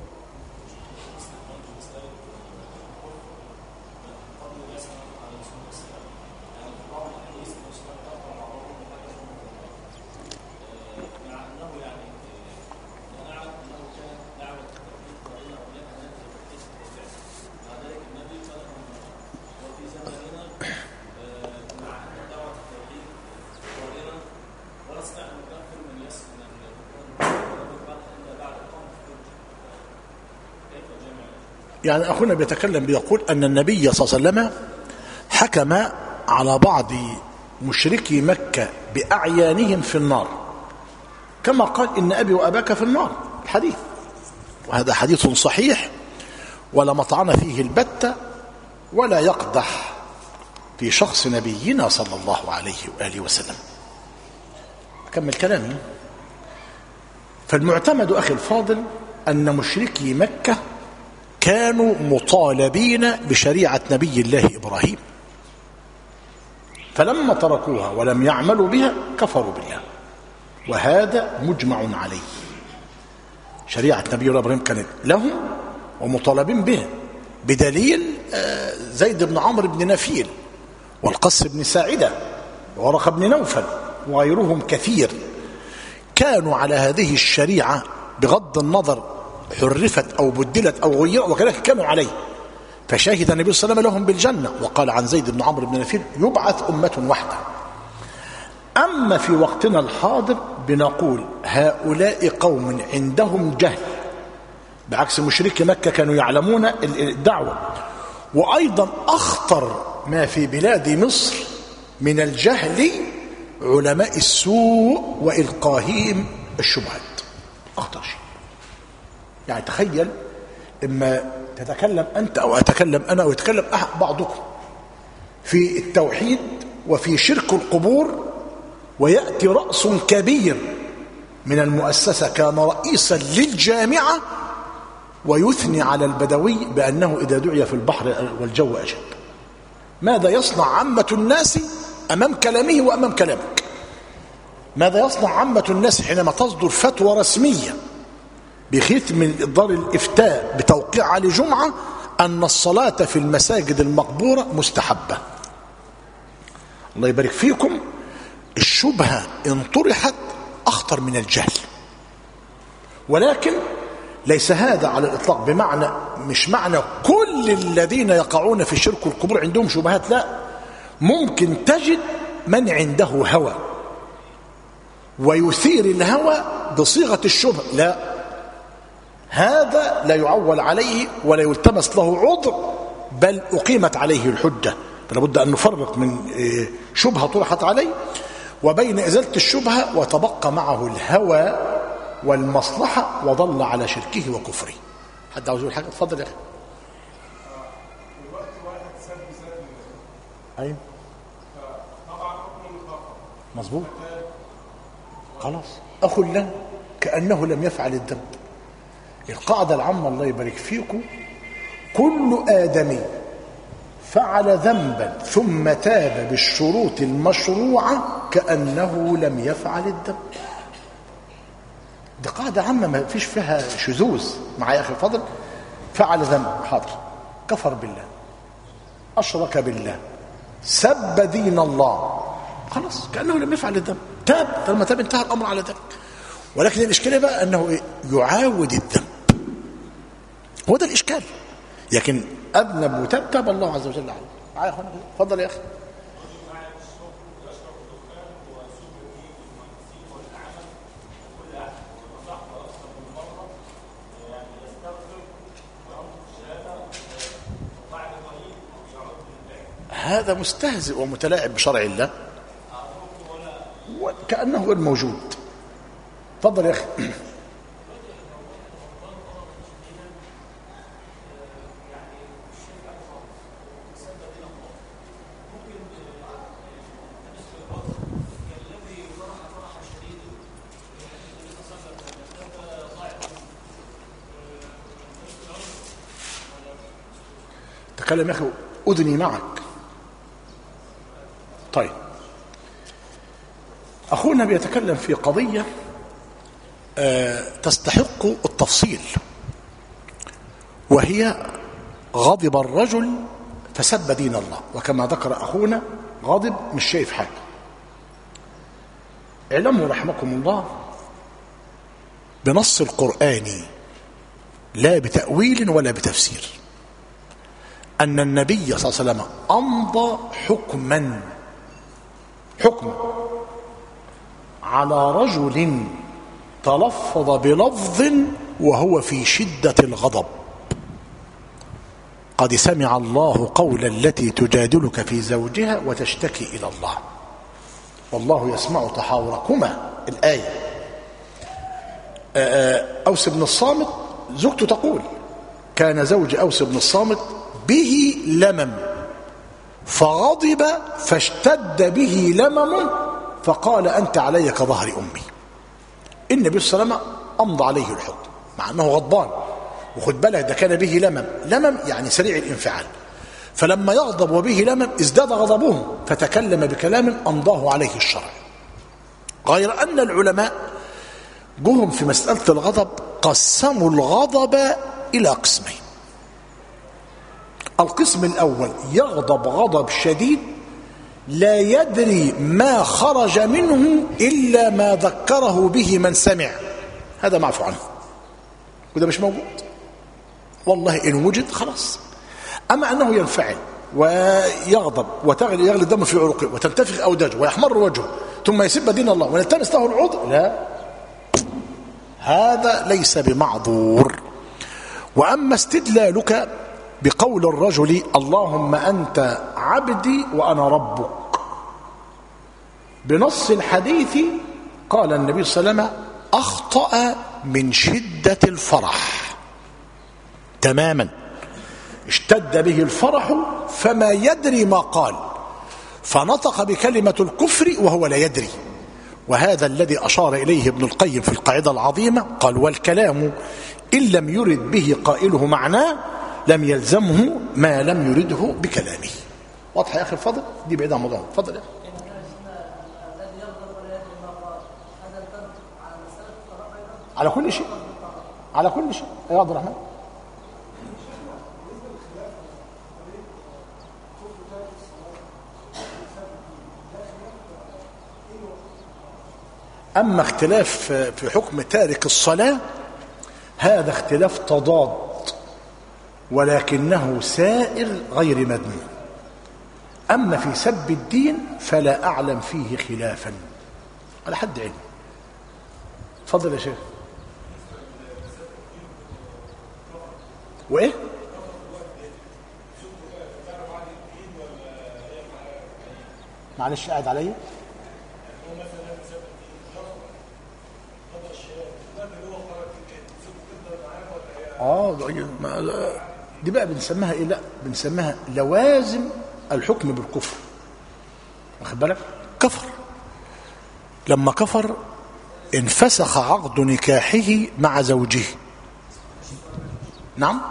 يعني أخونا بيتكلم بيقول أن النبي صلى الله عليه وسلم حكم على بعض مشركي مكة بأعيانهم في النار، كما قال إن أبي وأباك في النار، الحديث، وهذا حديث صحيح ولا مطعن فيه البتة ولا يقدح في شخص نبينا صلى الله عليه وآله وسلم. أكمل كلامي. فالمعتمد أخي الفاضل أن مشركي مكة كانوا مطالبين بشريعة نبي الله إبراهيم، فلما تركوها ولم يعملوا بها كفروا بالله، وهذا مجمع عليه. شريعة نبي الله إبراهيم كانت لهم ومطالبين بها، بدليل زيد بن عمرو بن نفيل والقس بن ساعدة وورقة بن نوفل وغيرهم كثير كانوا على هذه الشريعة بغض النظر حرفت أو بدلت أو غيرت، وكذلك كانوا عليه. فشهد النبي صلى الله عليه وسلم لهم بالجنة، وقال عن زيد بن عمرو بن نفيل يبعث أمة واحدة. أما في وقتنا الحاضر بنقول هؤلاء قوم عندهم جهل، بعكس مشركي مكة كانوا يعلمون الدعوة. وأيضا أخطر ما في بلاد مصر من الجهل علماء السوء وإلقاههم الشبهات، أخطر شيء. يعني تخيل إما تتكلم أنت أو أتكلم أنا أو يتكلم بعضكم في التوحيد وفي شرك القبور، ويأتي رأس كبير من المؤسسة كان رئيسا للجامعة ويثني على البدوي بأنه إذا دعي في البحر والجو أجب. ماذا يصنع عامة الناس أمام كلامه وأمام كلامك؟ ماذا يصنع عامة الناس حينما تصدر فتوى رسمية بختم من دار الإفتاء بتوقيع علي جمعة أن الصلاة في المساجد المقبورة مستحبة؟ الله يبارك فيكم. الشبهة إن طرحت أخطر من الجهل، ولكن ليس هذا على الإطلاق بمعنى، مش معنى كل الذين يقعون في شرك القبور عندهم شبهات، لا، ممكن تجد من عنده هوى ويثير الهوى بصيغة الشبهة، لا، هذا لا يعول عليه ولا يلتمس له عذر، بل أقيمت عليه الحجة. فلا بد أن نفرق من شبهة طرحت عليه وبين إزالة الشبهة وتبقى معه الهوى والمصلحة وضل على شركه وكفره. حد عاوز يقول حاجة؟ اتفضل يا أخي. أيوة مظبوط، خلاص أخو له كأنه لم يفعل الذنب. القاعدة العامة الله يبارك فيكم: كل آدمي فعل ذنبا ثم تاب بالشروط المشروعة كأنه لم يفعل الذنب. دي قاعدة عامة ما فيش فيها شذوذ. معايا أخي فضل؟ فعل ذنب، حاضر، كفر بالله، أشرك بالله، سب دين الله، خلاص كأنه لم يفعل الذنب، تاب، فلما تاب انتهى الأمر على ذلك. ولكن الإشكال بقى أنه يعاود الذنب، هو ده الإشكال. لكن أذنب وتاب، تاب الله عز وجل عليه. معايا يا أخوانا؟ اتفضل يا أخي. هذا مستهزئ ومتلاعب بشرع الله وكأنه غير موجود. تفضل يا أخي. تكلم يا أخي، أذني معك. طيب، أخونا بيتكلم في قضية تستحق التفصيل، وهي غضب الرجل فسب دين الله، وكما ذكر أخونا غضب مش شايف حاجة. اعلموا رحمكم الله بنص القرآن لا بتأويل ولا بتفسير أن النبي صلى الله عليه وسلم أمضى حكما على رجل تلفظ بلفظ وهو في شدة الغضب: قد سمع الله قول التي تجادلك في زوجها وتشتكي إلى الله والله يسمع تحاوركما. الآية. أوس بن الصامت زوجته تقول: كان زوج أوس بن الصامت به لمم فغضب فاشتد به لمم فقال: أنت علي كظهر أمي. النبي صلى الله عليه وسلم أمضى عليه الحكم مع أنه غضبان، وخد بالك ده كان به لمم يعني سريع الانفعال، فلما يغضب وبه لمم ازداد غضبه فتكلم بكلام أمضاه عليه الشرع. غير أن العلماء جهم في مسألة الغضب قسموا الغضب إلى قسمين. القسم الأول يغضب غضب شديد لا يدري ما خرج منه إلا ما ذكره به من سمع، هذا معفو عنه وده مش موجود، والله إن وجد خلاص. أما أنه ينفعل ويغضب ويغلي الدم في عنقه وتنتفخ أوداجه ويحمر وجهه ثم يسب دين الله ونلتمس له العذر، لا، هذا ليس بمعذور. وأما استدلالك بقول الرجل: اللهم أنت عبدي وأنا ربك، بنص الحديث قال النبي صلى الله عليه وسلم: أخطأ من شدة الفرح تماما، اشتد به الفرح فما يدري ما قال، فنطق بكلمة الكفر وهو لا يدري. وهذا الذي أشار إليه ابن القيم في القاعدة العظيمة، قال: والكلام إن لم يرد به قائله معناه لم يلزمه ما لم يرده بكلامه. واضح يا أخي الفضل؟ دي بعيدة عن موضوع. فضل يا أخي. على كل شيء، على كل شيء يا عبد الرحمن. أما اختلاف في حكم تارك الصلاة هذا اختلاف تضاد، ولكنه سائر غير مذموم. أما في سب الدين فلا أعلم فيه خلافا على حد علم. تفضل يا شيخ. وإيه؟ معلش قاعد عليا. دي بقى بنسميها ايه؟ لا بنسميها لوازم الحكم بالكفر. واخد بالك؟ كفر. لما كفر انفسخ عقد نكاحه مع زوجه. نعم.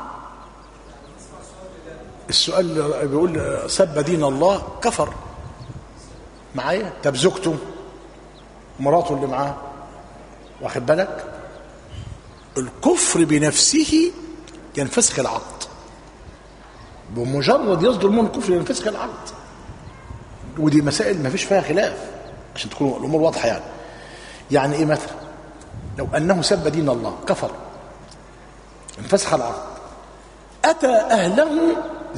السؤال بيقول: سب دين الله كفر معايا. طب زوجته مراته اللي معاه، واخد بالك؟ الكفر بنفسه ينفسخ العقد، بمجرد يصدر منه الكفر ينفسخ العقد. ودي مسائل ما فيش فيها خلاف عشان تكون الامور واضحه. يعني ايه؟ مثلا لو انه سب دين الله كفر انفسخ العقد، اتى اهله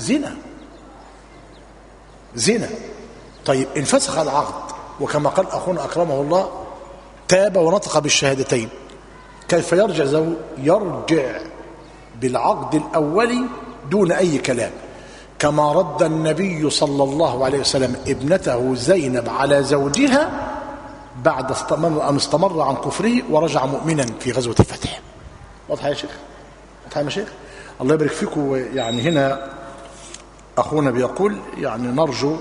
زنا، طيب انفسخ العقد، وكما قال اخونا اكرمه الله تاب ونطق بالشهادتين، كيف يرجع يرجع بالعقد الأولي دون أي كلام، كما رد النبي صلى الله عليه وسلم ابنته زينب على زوجها بعد أن استمر عن كفره ورجع مؤمنا في غزوة الفتح. واضح يا شيخ؟ واضح يا شيخ؟ الله يبارك فيكم. يعني هنا أخونا بيقول يعني نرجو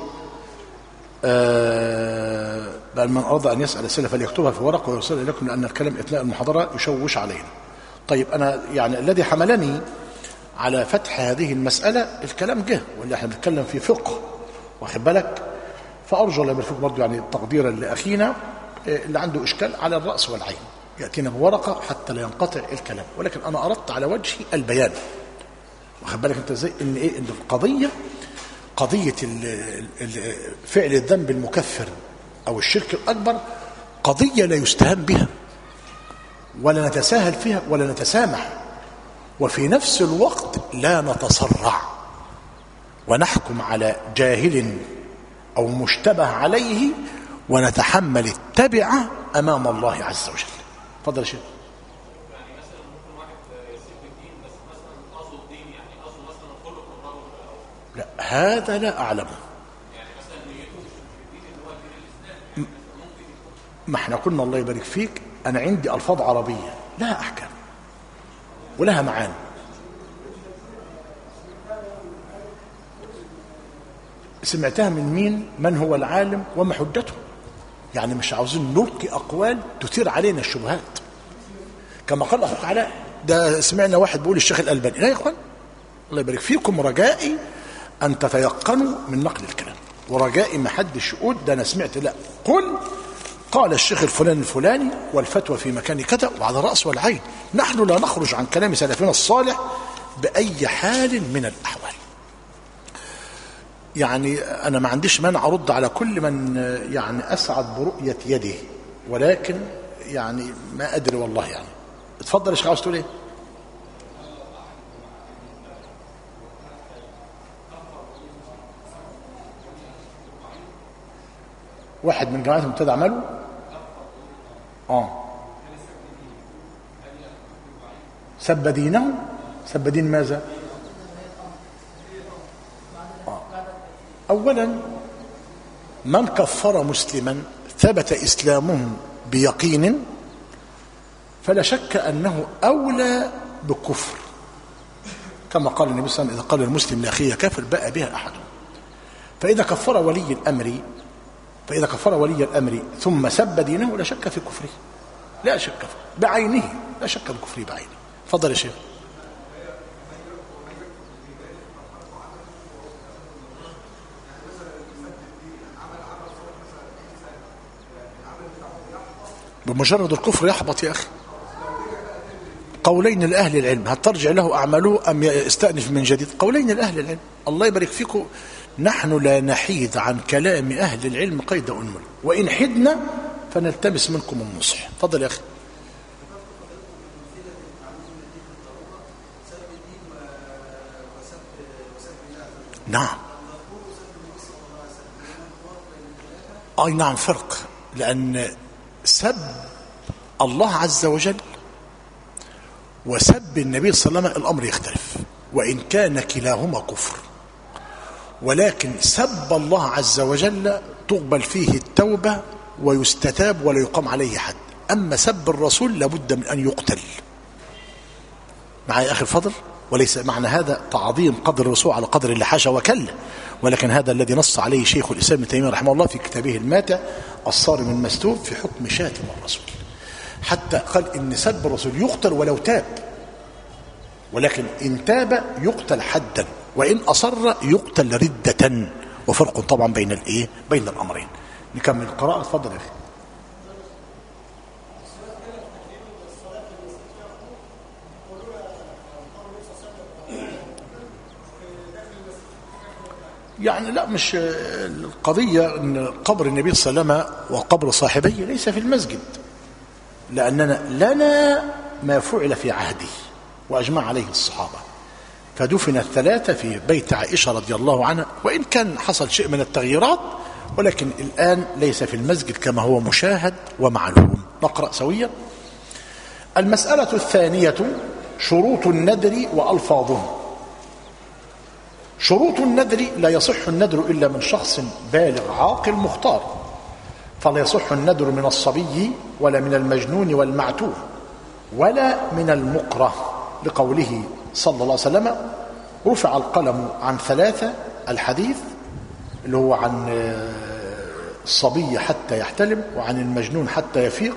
بل من أراد أن يسأل أسئلة فليكتبها في ورق ويرسل إليكم، لأن الكلام أثناء المحاضرة يشوش علينا. طيب أنا يعني الذي حملني على فتح هذه المسألة الكلام جه، واللي احنا بنتكلم في فقه، واخد بالك؟ فأرجو الله يبارك فيكم برضه يعني تقديرا لأخينا اللي عنده إشكال على الرأس والعين يأتينا بورقة حتى لا ينقطع الكلام، ولكن أنا أردت على وجه البيان. واخد بالك أنت إزاي؟ إن إيه؟ إن قضية فعل الذنب المكفر أو الشرك الأكبر قضية لا يستهان بها ولا نتساهل فيها ولا نتسامح، وفي نفس الوقت لا نتسرع ونحكم على جاهل أو مشتبه عليه ونتحمل التبعة أمام الله عز وجل. تفضل يا شيخ. يعني مثلا ممكن واحد يسيب الدين بس مثلا قصده الدين، يعني قصده مثلا خلق الرجل. لا هذا لا أعلمه. يعني مثلا نيته مش في الدين اللي هو دين الإسلام، ممكن يكون. ما احنا قلنا الله يبارك فيك أنا عندي ألفاظ عربية لها أحكام ولها معاني. سمعتها من مين؟ من هو العالم وما حجته؟ يعني مش عاوزين نلقي أقوال تثير علينا الشبهات. كما قال أخوك علاء، ده سمعنا واحد بيقول الشيخ الألباني. لا يا إخوان، الله يبارك فيكم، رجائي أن تتيقنوا من نقل الكلام، ورجائي ما حدش يقول ده أنا سمعت. لا، قال الشيخ الفلاني الفلاني والفتوى في مكان كذا وعلى الرأس والعين. نحن لا نخرج عن كلام سلفنا الصالح بأي حال من الأحوال. يعني أنا ما عنديش مانع أرد على كل من يعني أسعد برؤية يده، ولكن يعني ما أدري والله. يعني اتفضل يا شيخ، عاوز تقول إيه؟ واحد من جماعتهم ابتدى عمله سب دينه. سب دين ماذا؟ أولا من كفر مسلما ثبت إسلامه بيقين فلا شك أنه أولى بالكفر، كما قال النبي صلى الله عليه وسلم: إذا قال المسلم لأخيه كافر باء بها أحد. فإذا كفر ولي الأمر ثم سب دينه لا شك في كفره، لا شك بعينه، لا شك في كفره بعينه. تفضل يا شيخ. بمجرد الكفر يحبط يا أخي. قولين لأهل العلم، هل ترجع له أعماله أم يستأنف من جديد؟ قولين لأهل العلم. الله يبارك فيكم، نحن لا نحيد عن كلام أهل العلم قيد أنمل، وإن حدنا فنلتمس منكم النصح. تفضل يا أخي. نعم، أي نعم، فرق، لأن سب الله عز وجل وسب النبي صلى الله عليه وسلم الأمر يختلف، وإن كان كلاهما كفر، ولكن سب الله عز وجل تقبل فيه التوبة ويستتاب ولا يقام عليه حد. أما سب الرسول لابد من أن يقتل. معي أخي الفضل؟ وليس معنى هذا تعظيم قدر الرسول على قدر اللي حاشا وكل، ولكن هذا الذي نص عليه شيخ الإسلام ابن تيمية رحمه الله في كتابه الماتع الصارم المستور في حكم شاتم الرسول، حتى قال إن سب الرسول يقتل ولو تاب، ولكن إن تاب يقتل حدا، وإن أصر يقتل ردة، وفرق طبعا بين بين الأمرين. نكمل القراءة. اتفضل يا أخي. يعني لا، مش القضية أن قبر النبي صلى الله عليه وسلم وقبر صاحبيه ليس في المسجد، لأننا لنا ما فعل في عهده وأجمع عليه الصحابة، فدفن الثلاثة في بيت عائشة رضي الله عنها، وإن كان حصل شيء من التغييرات، ولكن الآن ليس في المسجد كما هو مشاهد ومعلوم. نقرأ سويا. المسألة الثانية شروط النذر وألفاظه. شروط النذر: لا يصح النذر إلا من شخص بالغ عاقل مختار، فلا يصح النذر من الصبي ولا من المجنون والمعتوه ولا من المكره، لقوله صلى الله عليه وسلم: رفع القلم عن ثلاثة، الحديث اللي هو عن الصبي حتى يحتلم، وعن المجنون حتى يفيق،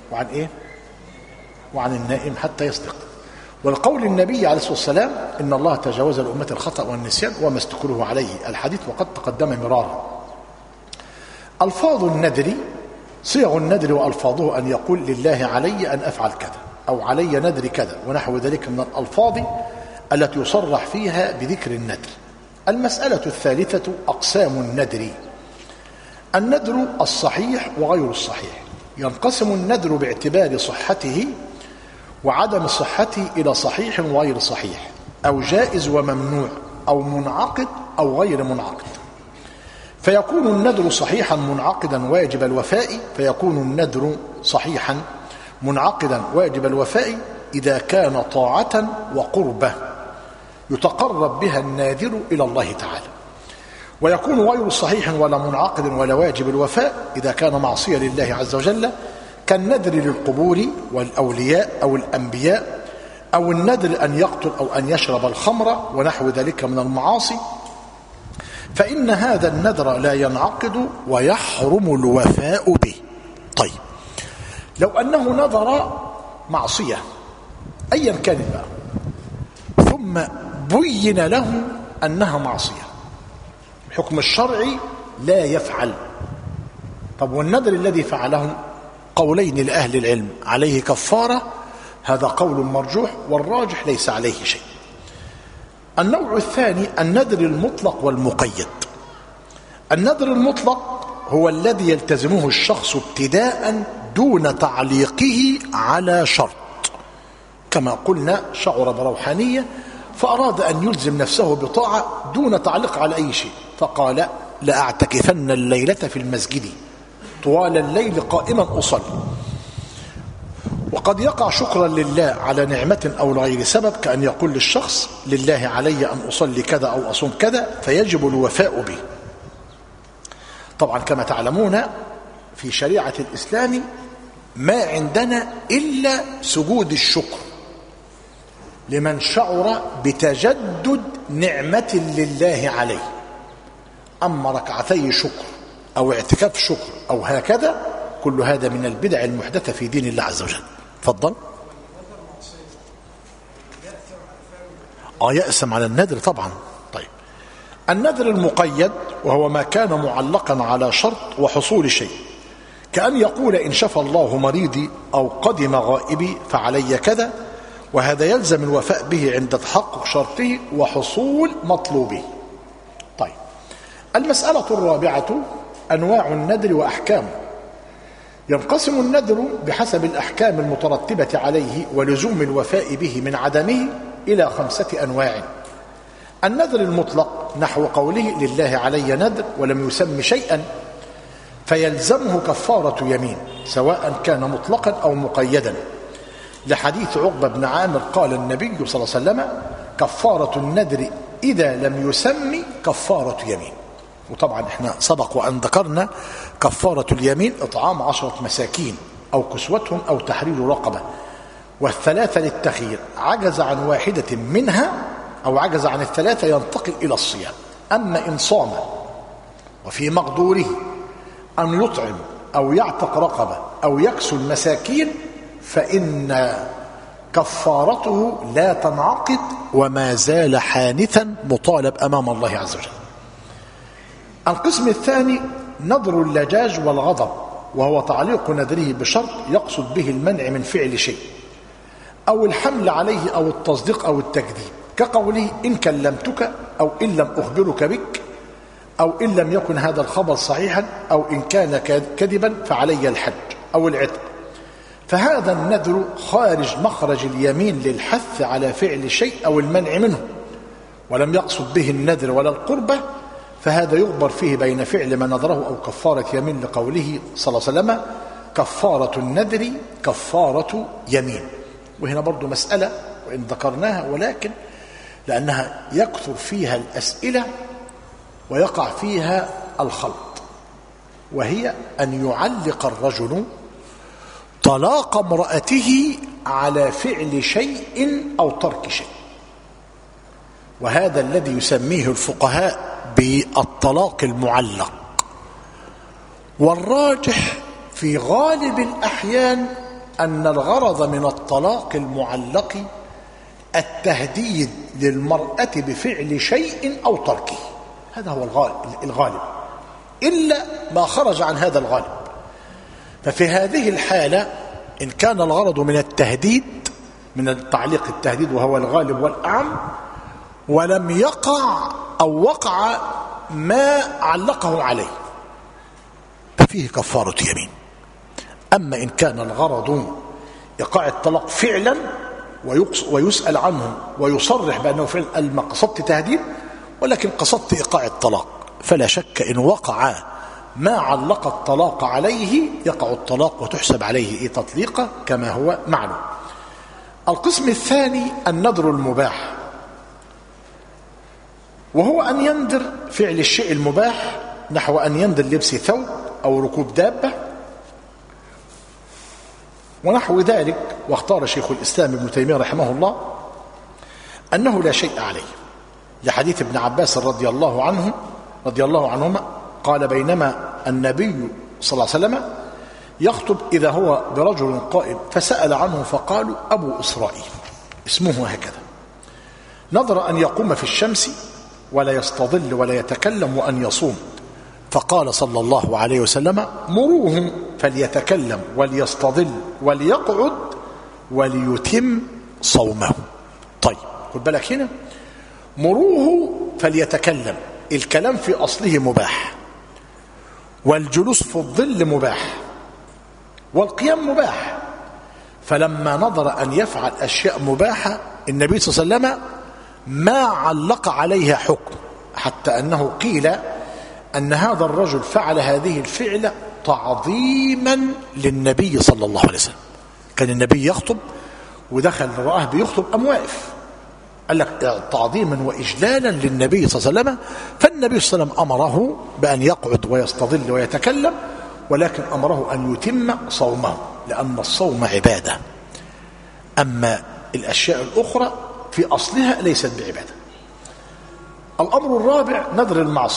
وعن النائم حتى يصدق. والقول النبي عليه الصلاة والسلام: إن الله تجاوز لأمة الخطأ والنسيان وما استكره عليه، الحديث وقد تقدم مرارا. ألفاظ النذر: صيغ النذر وألفاظه أن يقول: لله علي أن أفعل كذا، أو علي نذر كذا، ونحو ذلك من الألفاظ التي يصرح فيها بذكر النذر. المسألة الثالثة أقسام النذر. النذر الصحيح وغير الصحيح. ينقسم النذر باعتبار صحته وعدم صحته إلى صحيح وغير صحيح، أو جائز وممنوع، أو منعقد أو غير منعقد. فيكون النذر صحيحا منعقدا واجب الوفاء، فيكون النذر صحيحا منعقدا واجب الوفاء إذا كان طاعة وقربة يتقرب بها الناذر إلى الله تعالى. ويكون غير صحيح ولا منعقد ولا واجب الوفاء إذا كان معصية لله عز وجل، كالنذر للقبور والأولياء أو الأنبياء، أو النذر أن يقتل أو أن يشرب الخمر ونحو ذلك من المعاصي، فإن هذا النذر لا ينعقد ويحرم الوفاء به. طيب، لو أنه نذر معصية أيا كانت بقى، ثم بين له أنها معصية، الحكم الشرعي لا يفعل. طب والنذر الذي فعله؟ قولين لأهل العلم: عليه كفارة، هذا قول مرجوح، والراجح ليس عليه شيء. النوع الثاني النذر المطلق والمقيد. النذر المطلق هو الذي يلتزمه الشخص ابتداء دون تعليقه على شرط، كما قلنا شعر بروحانية فأراد أن يلزم نفسه بطاعة دون تعليق على أي شيء، فقال: لأعتكفن الليلة في المسجد طوال الليل قائما أصلي. وقد يقع شكرا لله على نعمة أو لغير سبب، كأن يقول للشخص: لله علي أن أصلي كذا أو أصوم كذا، فيجب الوفاء به. طبعا كما تعلمون في شريعة الإسلام ما عندنا إلا سجود الشكر لمن شعر بتجدد نعمة لله عليه، أما ركعتي شكر أو اعتكاف شكر أو هكذا، كل هذا من البدع المحدثة في دين الله عز وجل. تفضل. يأسم على النذر طبعا. طيب، النذر المقيد وهو ما كان معلقا على شرط وحصول شيء، كأن يقول إن شفى الله مريضي أو قدم غائبي فعلي كذا، وهذا يلزم الوفاء به عند تحقق شرطه وحصول مطلوبه. طيب، المسألة الرابعة أنواع النذر وأحكامه. ينقسم النذر بحسب الأحكام المترتبة عليه ولزوم الوفاء به من عدمه إلى 5 أنواع. النذر المطلق نحو قوله لله علي نذر ولم يسم شيئا، فيلزمه كفارة يمين سواء كان مطلقا أو مقيدا، لحديث عقبة بن عامر قال النبي صلى الله عليه وسلم كفارة النذر إذا لم يسم كفارة يمين. وطبعا احنا سبق وأن ذكرنا كفارة اليمين إطعام 10 مساكين أو كسوتهم أو تحرير رقبة، والثلاثة للتخيير، عجز عن واحدة منها أو عجز عن الثلاثة ينتقل إلى الصيام. أما إن صام وفي مقدوره أن يطعم أو يعتق رقبة أو يكسو المساكين فإن كفارته لا تنعقد وما زال حانثا مطالب أمام الله عز وجل. القسم الثاني نذر اللجاج والغضب، وهو تعليق نذره بشرط يقصد به المنع من فعل شيء أو الحمل عليه أو التصديق أو التكذيب، كقوله إن كلمتك أو إن لم أخبرك بك أو إن لم يكن هذا الخبر صحيحا أو إن كان كذبا فعلي الحج أو العتق. فهذا النذر خارج مخرج اليمين للحث على فعل شيء أو المنع منه، ولم يقصد به النذر ولا القربة، فهذا يغبر فيه بين فعل ما نذره أو كفارة يمين، لقوله صلى الله عليه وسلم كفارة النذر كفارة يمين. وهنا برضو مسألة وإن ذكرناها، ولكن لأنها يكثر فيها الأسئلة ويقع فيها الخلط، وهي أن يعلق الرجل طلاق امرأته على فعل شيء أو ترك شيء، وهذا الذي يسميه الفقهاء بالطلاق المعلق. والراجح في غالب الأحيان أن الغرض من الطلاق المعلق التهديد للمرأة بفعل شيء أو تركه، هذا هو الغالب، إلا ما خرج عن هذا الغالب. ففي هذه الحالة إن كان الغرض من التهديد، من التعليق التهديد وهو الغالب والأعم، ولم يقع أو وقع ما علقه عليه، ففيه كفارة يمين. أما إن كان الغرض إيقاع الطلاق فعلا ويسأل عنه ويصرح بأنه فعلا ما قصدت تهديد ولكن قصدت إيقاع الطلاق، فلا شك إن وقع ما علق الطلاق عليه يقع الطلاق وتحسب عليه تطليقه كما هو معلوم. القسم الثاني النذر المباح، وهو أن ينذر فعل الشيء المباح، نحو أن ينذر لبس ثوب أو ركوب دابة ونحو ذلك. واختار شيخ الإسلام ابن تيمية رحمه الله أنه لا شيء عليه، لحديث ابن عباس رضي الله عنهما قال بينما النبي صلى الله عليه وسلم يخطب إذا هو برجل قائم فسأل عنه فقالوا أبو إسرائيل اسمه هكذا، نظر أن يقوم في الشمس ولا يستظل ولا يتكلم وأن يصوم، فقال صلى الله عليه وسلم مروه فليتكلم وليستظل وليقعد وليتم صومه. طيب خد بالك هنا، مروه فليتكلم، الكلام في أصله مباح، والجلوس في الظل مباح، والقيام مباح. فلما نظر أن يفعل أشياء مباحة النبي صلى الله عليه وسلم ما علق عليها حكم، حتى أنه قيل أن هذا الرجل فعل هذه الفعلة تعظيما للنبي صلى الله عليه وسلم. كان النبي يخطب ودخل رآه بيخطب أم واقف، قال لك تعظيما وإجلالا للنبي صلى الله عليه وسلم، فالنبي صلى الله عليه وسلم أمره بأن يقعد ويستظل ويتكلم، ولكن أمره أن يتم صومه لأن الصوم عبادة. أما الأشياء الأخرى في أصلها ليست بعبادة. الأمر الرابع نذر المعصية،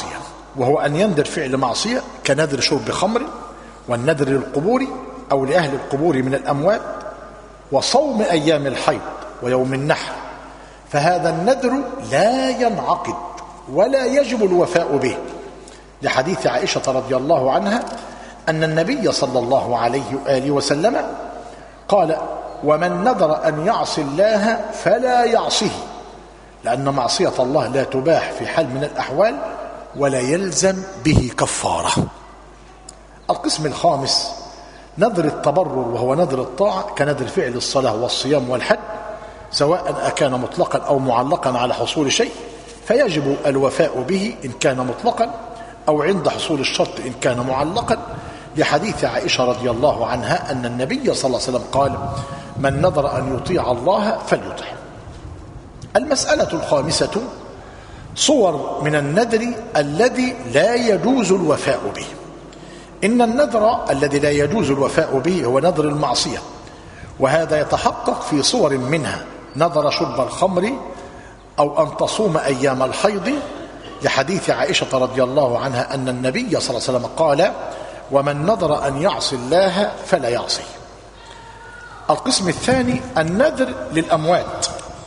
وهو أن يندر فعل معصية كنذر شرب خمر، والنذر للقبور أو لأهل القبور من الأموات، وصوم أيام الحيض ويوم النحر، فهذا النذر لا ينعقد ولا يجب الوفاء به، لحديث عائشة رضي الله عنها أن النبي صلى الله عليه وآله وسلم قال: ومن نذر أن يعصي الله فلا يعصيه، لأن معصية الله لا تباح في حال من الأحوال ولا يلزم به كفارة. القسم الخامس نذر التبرر، وهو نذر الطاعة كنذر فعل الصلاة والصيام والحج، سواء أكان مطلقا أو معلقا على حصول شيء، فيجب الوفاء به إن كان مطلقا أو عند حصول الشرط إن كان معلقا، لحديث عائشة رضي الله عنها أن النبي صلى الله عليه وسلم قال: من نذر أن يطيع الله فليطع. المسألة الخامسة صور من النذر الذي لا يجوز الوفاء به. إن النذر الذي لا يجوز الوفاء به هو نذر المعصية، وهذا يتحقق في صور منها: نذر شرب الخمر أو أن تصوم أيام الحيض، لحديث عائشة رضي الله عنها أن النبي صلى الله عليه وسلم قال: ومن نذر أن يعصي الله فلا يعصي. القسم الثاني النذر للأموات،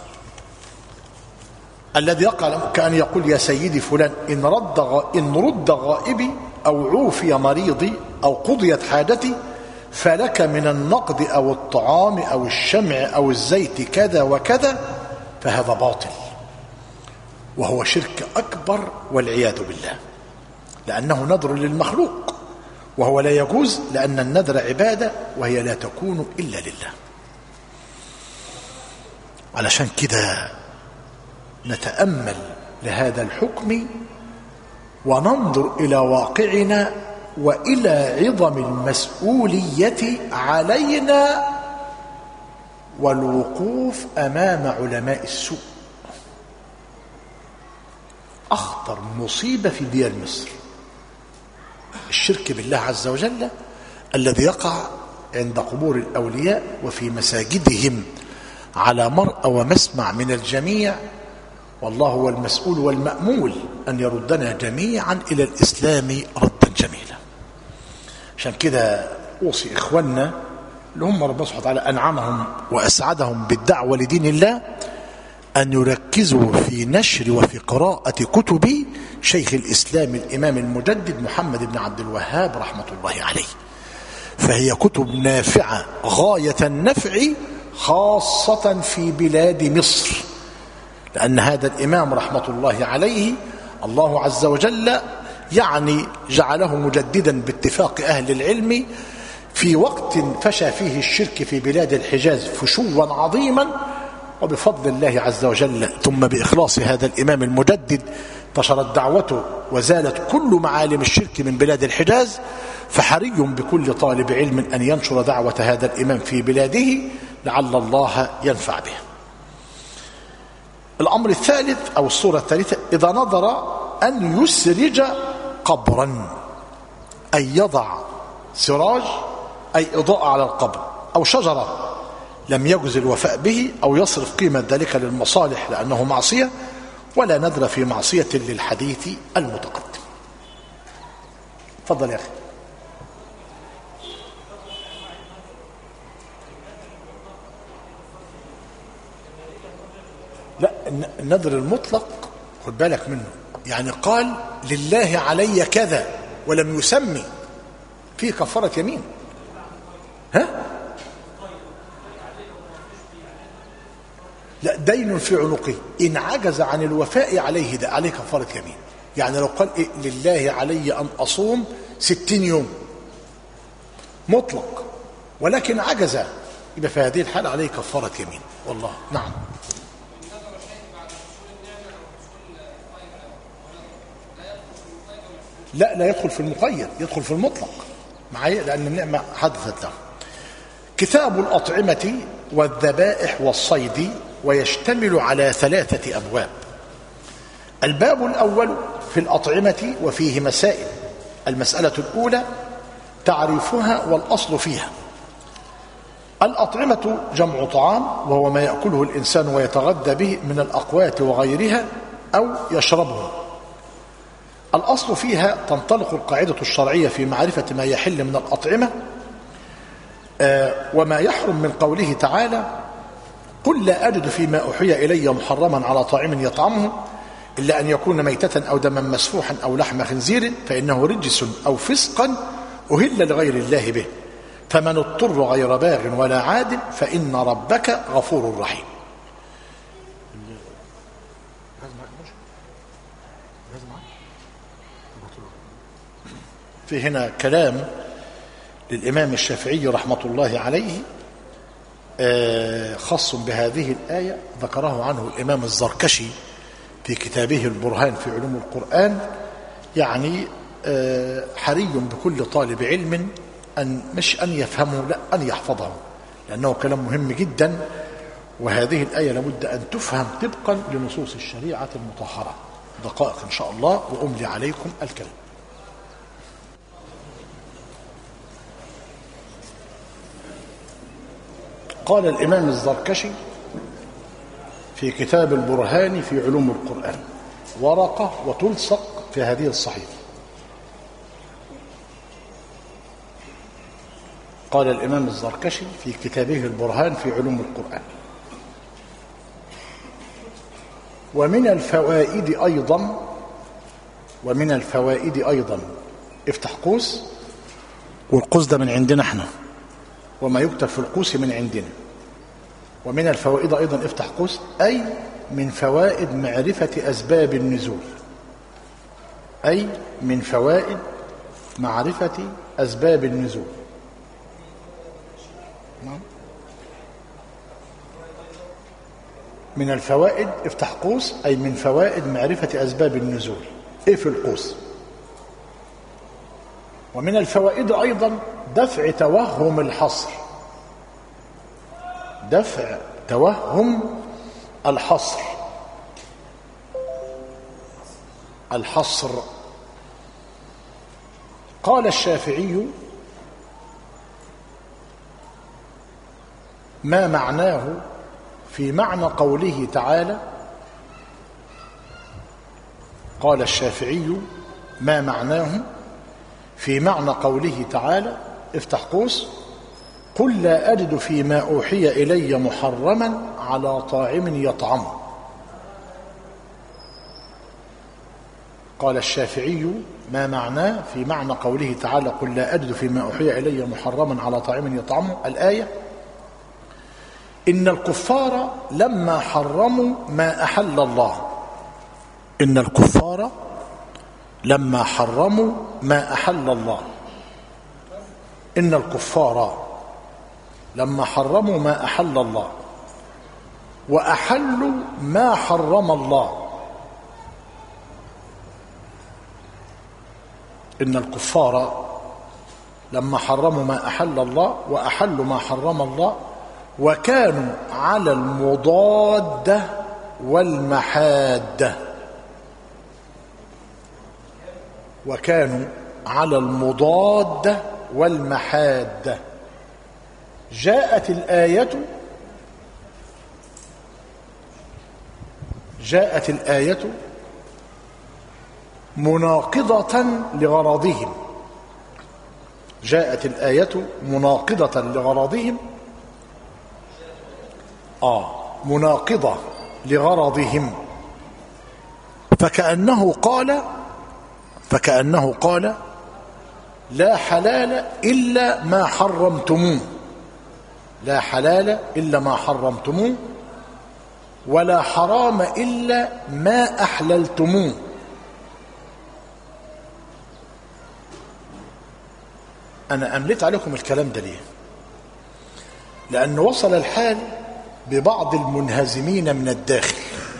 الذي يقع كأن يقول: يا سيدي فلان إن رد غائبي أو عوفي مريضي أو قضيت حاجتي فلك من النقد أو الطعام أو الشمع أو الزيت كذا وكذا، فهذا باطل وهو شرك أكبر والعياذ بالله، لأنه نذر للمخلوق وهو لا يجوز، لأن النذر عبادة وهي لا تكون إلا لله. علشان كده نتأمل لهذا الحكم وننظر إلى واقعنا وإلى عظم المسؤولية علينا والوقوف أمام علماء السوء. أخطر مصيبة في ديار مصر الشرك بالله عز وجل الذي يقع عند قبور الأولياء وفي مساجدهم على مرأى ومسمع من الجميع، والله هو المسؤول والمأمول أن يردنا جميعا إلى الإسلام ردا جميلا. عشان كده أوصي إخواننا اللي هم ربنا سبحانه وتعالى أنعمهم وأسعدهم بالدعوة لدين الله أن يركزوا في نشر وفي قراءة كتب شيخ الإسلام الإمام المجدد محمد بن عبد الوهاب رحمة الله عليه، فهي كتب نافعة غاية النفع خاصة في بلاد مصر، لأن هذا الإمام رحمة الله عليه الله عز وجل يعني جعله مجددا باتفاق أهل العلم في وقت فشى فيه الشرك في بلاد الحجاز فشوا عظيما، وبفضل الله عز وجل ثم بإخلاص هذا الإمام المجدد انتشرت دعوته وزالت كل معالم الشرك من بلاد الحجاز، فحري بكل طالب علم أن ينشر دعوة هذا الإمام في بلاده لعل الله ينفع به. الأمر الثالث أو الصورة الثالثة إذا نظر أن يسرج قبرا، أي يضع سراج أي إضاءة على القبر أو شجرة، لم يجز الوفاء به أو يصرف قيمة ذلك للمصالح لأنه معصية، ولا نذر في معصية للحديث المتقدم. تفضل يا أخي. لا، النذر المطلق خد بالك منه، يعني قال لله علي كذا ولم يسمي فيه كفارة يمين. ها؟ لا، دين في عنقه إن عجز عن الوفاء عليه ده عليه كفارة يمين. يعني لو قال إيه لله علي أن أصوم 60 يوم مطلق ولكن عجز، يبقى في هذه الحالة عليه كفارة يمين. والله نعم. لا يدخل في المقيد، يدخل في المطلق معايا، لأن النعمة حدثت له. كتاب الأطعمة والذبائح والصيد، ويشتمل على 3 أبواب. الباب الأول في الأطعمة وفيه مسائل. المسألة الأولى تعريفها والأصل فيها. الأطعمة جمع طعام، وهو ما يأكله الإنسان ويتغذى به من الأقوات وغيرها أو يشربه. الأصل فيها تنطلق القاعدة الشرعية في معرفة ما يحل من الأطعمة وما يحرم من قوله تعالى: قل لا أجد فيما أوحي إلي محرما على طاعم يطعمه إلا أن يكون ميتة أو دما مسفوحا أو لحم خنزير فإنه رجس أو فسقا أهل لغير الله به فمن اضطر غير باغ ولا عاد فإن ربك غفور رحيم. في هنا كلام للإمام الشافعي رحمة الله عليه خاص بهذه الآية، ذكره عنه الإمام الزركشي في كتابه البرهان في علوم القرآن. يعني حري بكل طالب علم مش أن يفهمه، لا أن يحفظه، لأنه كلام مهم جدا. وهذه الآية لابد أن تفهم طبقا لنصوص الشريعة المطهرة. دقائق إن شاء الله وأملي عليكم الكلام. قال الإمام الزركشي في كتاب البرهان في علوم القرآن، ورقة وتلصق في هذه الصحيفة. قال الإمام الزركشي في كتابه البرهان في علوم القرآن: ومن الفوائد أيضا افتح قوس، والقوس ده من عندنا احنا، وما يكتب في القوس من عندنا. ومن الفوائد أيضا افتح قوس، أي من فوائد معرفة أسباب النزول، أي من فوائد معرفة أسباب النزول. من الفوائد افتح قوس، أي من فوائد معرفة أسباب النزول. إيه في القوس؟ ومن الفوائد أيضا دفع توهم الحصر، دفع توهم الحصر. قال الشافعي: ما معناه في معنى قوله تعالى. قال الشافعي: ما معناه في معنى قوله تعالى افتح قوس: قل لا أجد فيما أوحي إلي محرما على طاعم يطعمه. قال الشافعي: ما معناه في معنى قوله تعالى قل لا أجد فيما أوحي إلي محرما على طاعم يطعمه؟ الآية: إن الكفار لما حرموا ما أحل الله، إن الكفار لما حرموا ما أحل الله، إن الكفار لما حرموا ما أحل الله وأحلوا ما حرم الله. إن الكفار لما حرموا ما أحل الله وأحلوا ما حرم الله وكانوا على المضادة والمحادة، وكانوا على المضادة والمحادة. جاءت الآية مناقضة لغرضهم، جاءت الآية مناقضة لغرضهم، مناقضة لغرضهم. فكأنه قال لا حلال إلا ما حرمتموه، لا حلال إلا ما حرمتموه، ولا حرام إلا ما أحللتموه. أنا أمليت عليكم الكلام ده ليه؟ لأن وصل الحال ببعض المنهزمين من الداخل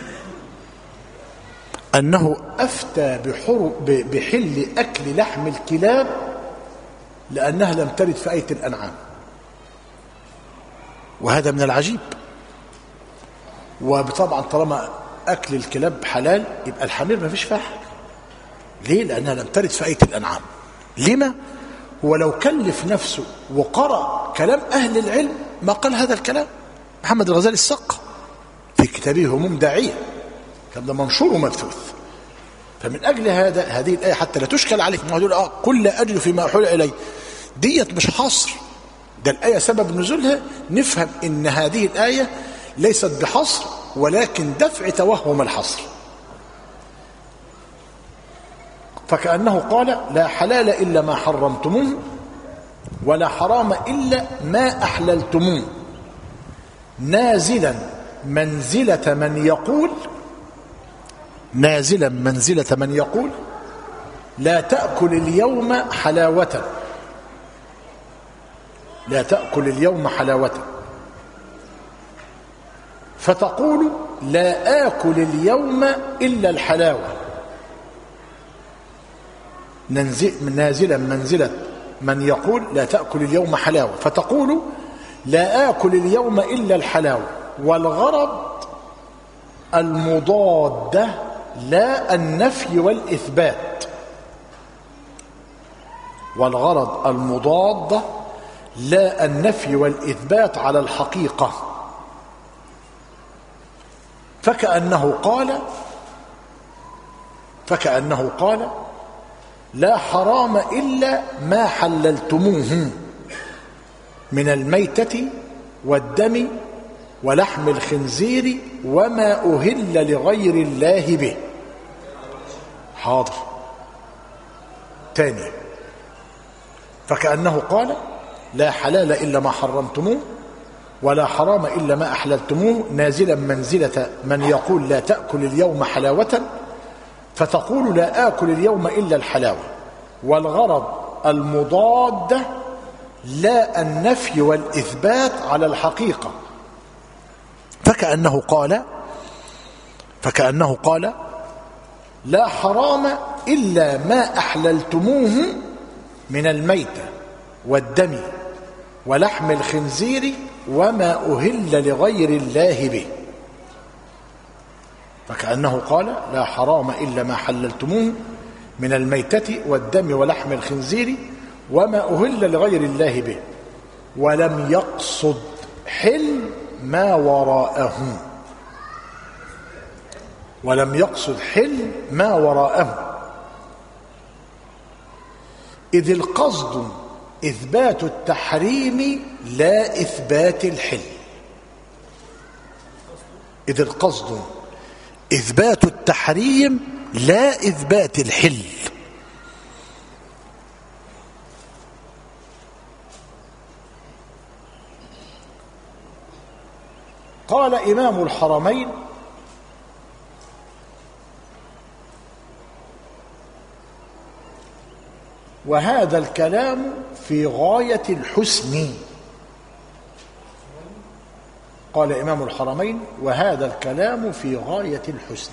أنه أفتى بحل أكل لحم الكلاب لأنها لم ترد في آية الأنعام، وهذا من العجيب. وطبعا طالما أكل الكلاب حلال يبقى الحمير ما فيش فيها حاجة. ليه؟ لأنها لم ترد في آية الأنعام. لما؟ هو لو كلف نفسه وقرأ كلام أهل العلم ما قال هذا الكلام. محمد الغزالي السق في كتابه هموم داعية، كان ده منشور ومبثوث، فمن أجل هذه الآية حتى لا تشكل عليك ما هو قل لا أجد فيما أوحي إلي ديت مش حصر، ده الآية سبب نزولها نفهم إن هذه الآية ليست بحصر ولكن دفع توهم الحصر. فكأنه قال لا حلال إلا ما حرمتموه ولا حرام إلا ما أحللتموه، نازلا منزلة من يقول لا تأكل اليوم حلاوة، لا تأكل اليوم حلاوة، فتقول لا آكل اليوم إلا الحلاوة، نازلا منزلة من يقول لا تأكل اليوم حلاوة، فتقول لا آكل اليوم إلا الحلاوة، والغرض المضادة لا النفي والإثبات، والغرض المضادة لا النفي والإثبات على الحقيقة. فكأنه قال لا حرام إلا ما حللتموه من الميتة والدم ولحم الخنزير وما أهل لغير الله به. حاضر تاني. فكأنه قال لا حلال إلا ما حرمتموه ولا حرام إلا ما أحللتموه، نازلا منزلة من يقول لا تأكل اليوم حلاوة، فتقول لا آكل اليوم إلا الحلاوة، والغرض المضادة لا النفي والإثبات على الحقيقة. فكأنه قال لا حرام إلا ما أحللتموه من الميتة والدم ولحم الخنزير وما أهل لغير الله به. فكأنه قال لا حرام إلا ما حللتموه من الميتة والدم ولحم الخنزير وما أهل لغير الله به، ولم يقصد حل ما وراءه، ولم يقصد حل ما وراءه، إذ القصد إثبات التحريم لا إثبات الحل، إذ القصد إثبات التحريم لا إثبات الحل. قال إمام الحرمين وهذا الكلام في غاية الحسن. قال إمام الحرمين وهذا الكلام في غاية الحسن.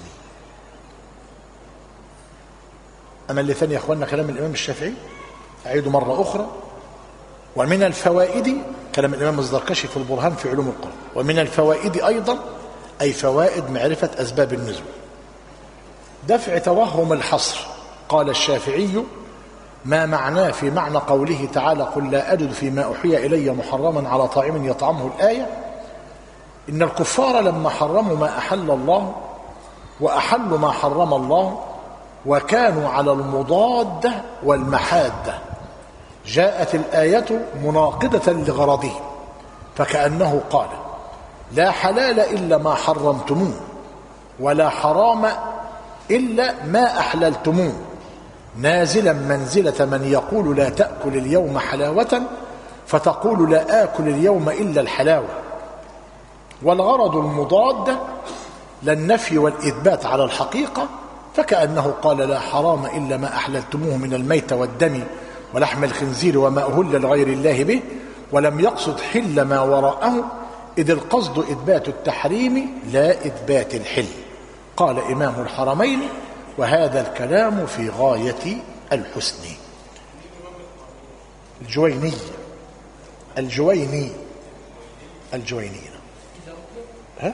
أما اللي ثاني يا أخواننا كلام الإمام الشافعي أعيد مرة أخرى. ومن الفوائد كلام الإمام الزركشي في البرهان في علوم القرآن، ومن الفوائد أيضا أي فوائد معرفة أسباب النزول دفع توهم الحصر. قال الشافعي ما معناه في معنى قوله تعالى قل لا أجد فيما أوحي إلي محرما على طاعم يطعمه الآية، إن الكفار لما حرموا ما أحل الله وأحلوا ما حرم الله وكانوا على المضادة والمحادة، جاءت الآية مناقضة لغرضه، فكأنه قال لا حلال إلا ما حرمتموه ولا حرام إلا ما أحللتموه، نازلا منزلة من يقول لا تأكل اليوم حلاوة، فتقول لا آكل اليوم إلا الحلاوة، والغرض المضاد لا النفي والإثبات على الحقيقة. فكأنه قال لا حرام إلا ما أحللتموه من الميت والدم ولحم الخنزير وما أهل لغير الله به، ولم يقصد حل ما وراءه، إذ القصد إثبات التحريم لا إثبات الحل. قال إمام الحرمين وهذا الكلام في غاية الحسن. الجويني ها؟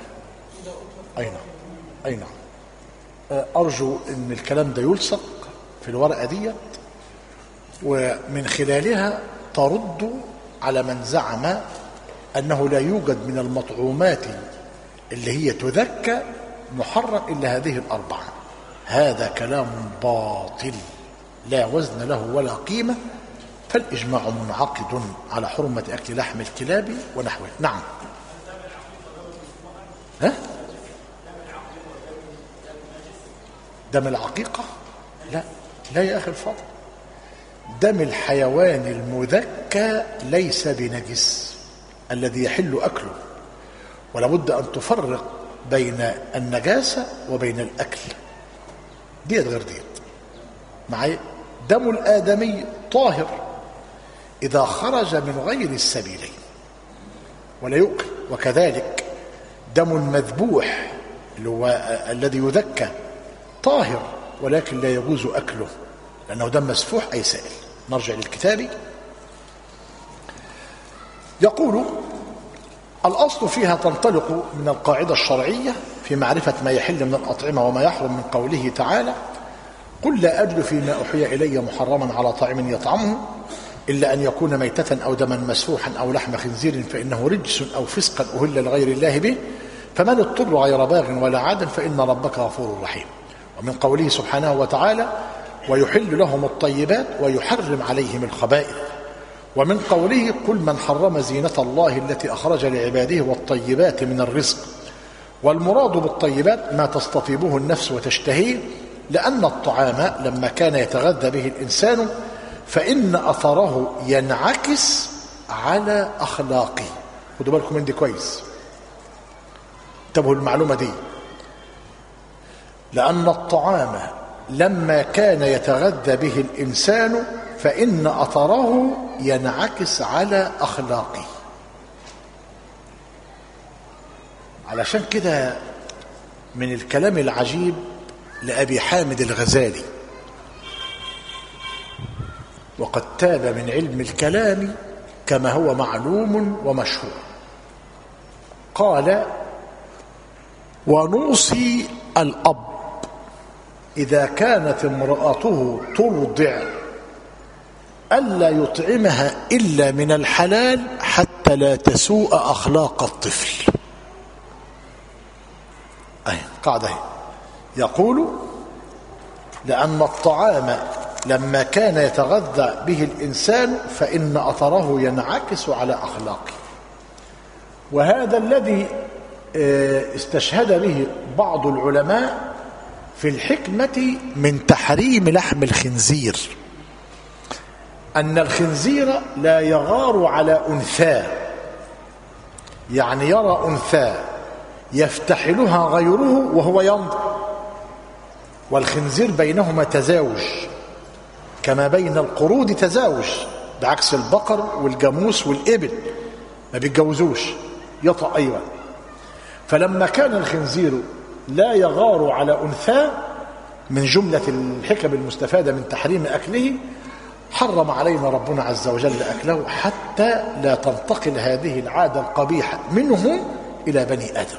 أين أرجو أن الكلام ده يلصق في الورقة دي ومن خلالها ترد على من زعم أنه لا يوجد من المطعومات اللي هي تذكى محرم إلا هذه الأربعة. هذا كلام باطل لا وزن له ولا قيمة، فالإجماع منعقد على حرمة أكل لحم الكلاب ونحوه. نعم. ها؟ دم العقيقة؟ لا لا يا أخي الفاضل، دم الحيوان المذكى ليس بنجس الذي يحل أكله، ولا بد أن تفرق بين النجاسة وبين الأكل، ديت غير ديت معي. دم الآدمي طاهر إذا خرج من غير السبيلين ولا يؤكل، وكذلك دم المذبوح اللي هو الذي يذكى طاهر ولكن لا يجوز أكله لأنه دم مسفوح أي سائل. نرجع للكتاب. يقول الأصل فيها تنطلق من القاعدة الشرعية في معرفة ما يحل من الأطعمة وما يحرم من قوله تعالى: قل لا أجد فيما أوحي إلي محرما على طاعم يطعمه إلا أن يكون ميتة أو دما مسفوحا أو لحم خنزير فإنه رجس أو فسقا أهل لغير الله به فمن اضطر غير باغ ولا عاد فإن ربك غفور رحيم. ومن قوله سبحانه وتعالى: ويحل لهم الطيبات ويحرم عليهم الخبائث. ومن قوله: قل من حرم زينة الله التي أخرج لعباده والطيبات من الرزق. والمراد بالطيبات ما تستطيبه النفس وتشتهيه، لأن الطعام لما كان يتغذى به الإنسان فإن أثره ينعكس على أخلاقه. خدوا بالكم من دي كويس، انتبهوا المعلومة دي، لأن الطعام لما كان يتغذى به الإنسان فإن أثره ينعكس على أخلاقه. علشان كده من الكلام العجيب لأبي حامد الغزالي، وقد تاب من علم الكلام كما هو معلوم ومشهور، قال: ونوصي الأب إذا كانت امرأته ترضع ألا يطعمها إلا من الحلال حتى لا تسوء أخلاق الطفل. أي قاعدة يقول: لأن الطعام لما كان يتغذى به الإنسان فإن أثره ينعكس على أخلاقه. وهذا الذي استشهد به بعض العلماء في الحكمة من تحريم لحم الخنزير، أن الخنزير لا يغار على أنثى، يعني يرى أنثى يفتحلها غيره وهو ينظر، والخنزير بينهما تزاوج كما بين القرود تزاوج، بعكس البقر والجاموس والإبل ما بيتجوزوش، يطأ أيوة. فلما كان الخنزير لا يغار على أنثى من جملة الحكم المستفادة من تحريم أكله، حرم علينا ربنا عز وجل أكله حتى لا تنتقل هذه العادة القبيحة منه إلى بني آدم.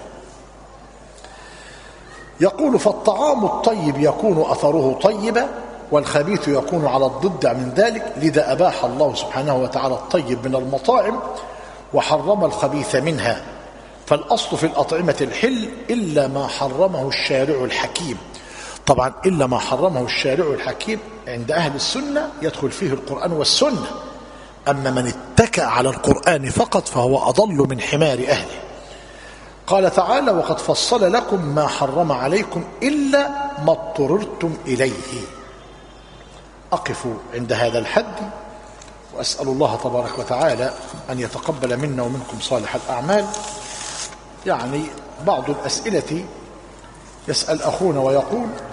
يقول: فالطعام الطيب يكون أثره طيبا والخبيث يكون على الضد من ذلك، لذا أباح الله سبحانه وتعالى الطيب من المطاعم وحرم الخبيث منها. فالأصل في الأطعمة الحل إلا ما حرمه الشارع الحكيم. طبعا إلا ما حرمه الشارع الحكيم عند أهل السنة يدخل فيه القرآن والسنة، أما من اتكأ على القرآن فقط فهو أضل من حمار أهله. قال تعالى: وقد فصل لكم ما حرم عليكم إلا ما اضطررتم إليه. أقف عند هذا الحد وأسأل الله تبارك وتعالى أن يتقبل منا ومنكم صالح الأعمال. يعني بعض الأسئلة يسأل أخونا ويقول: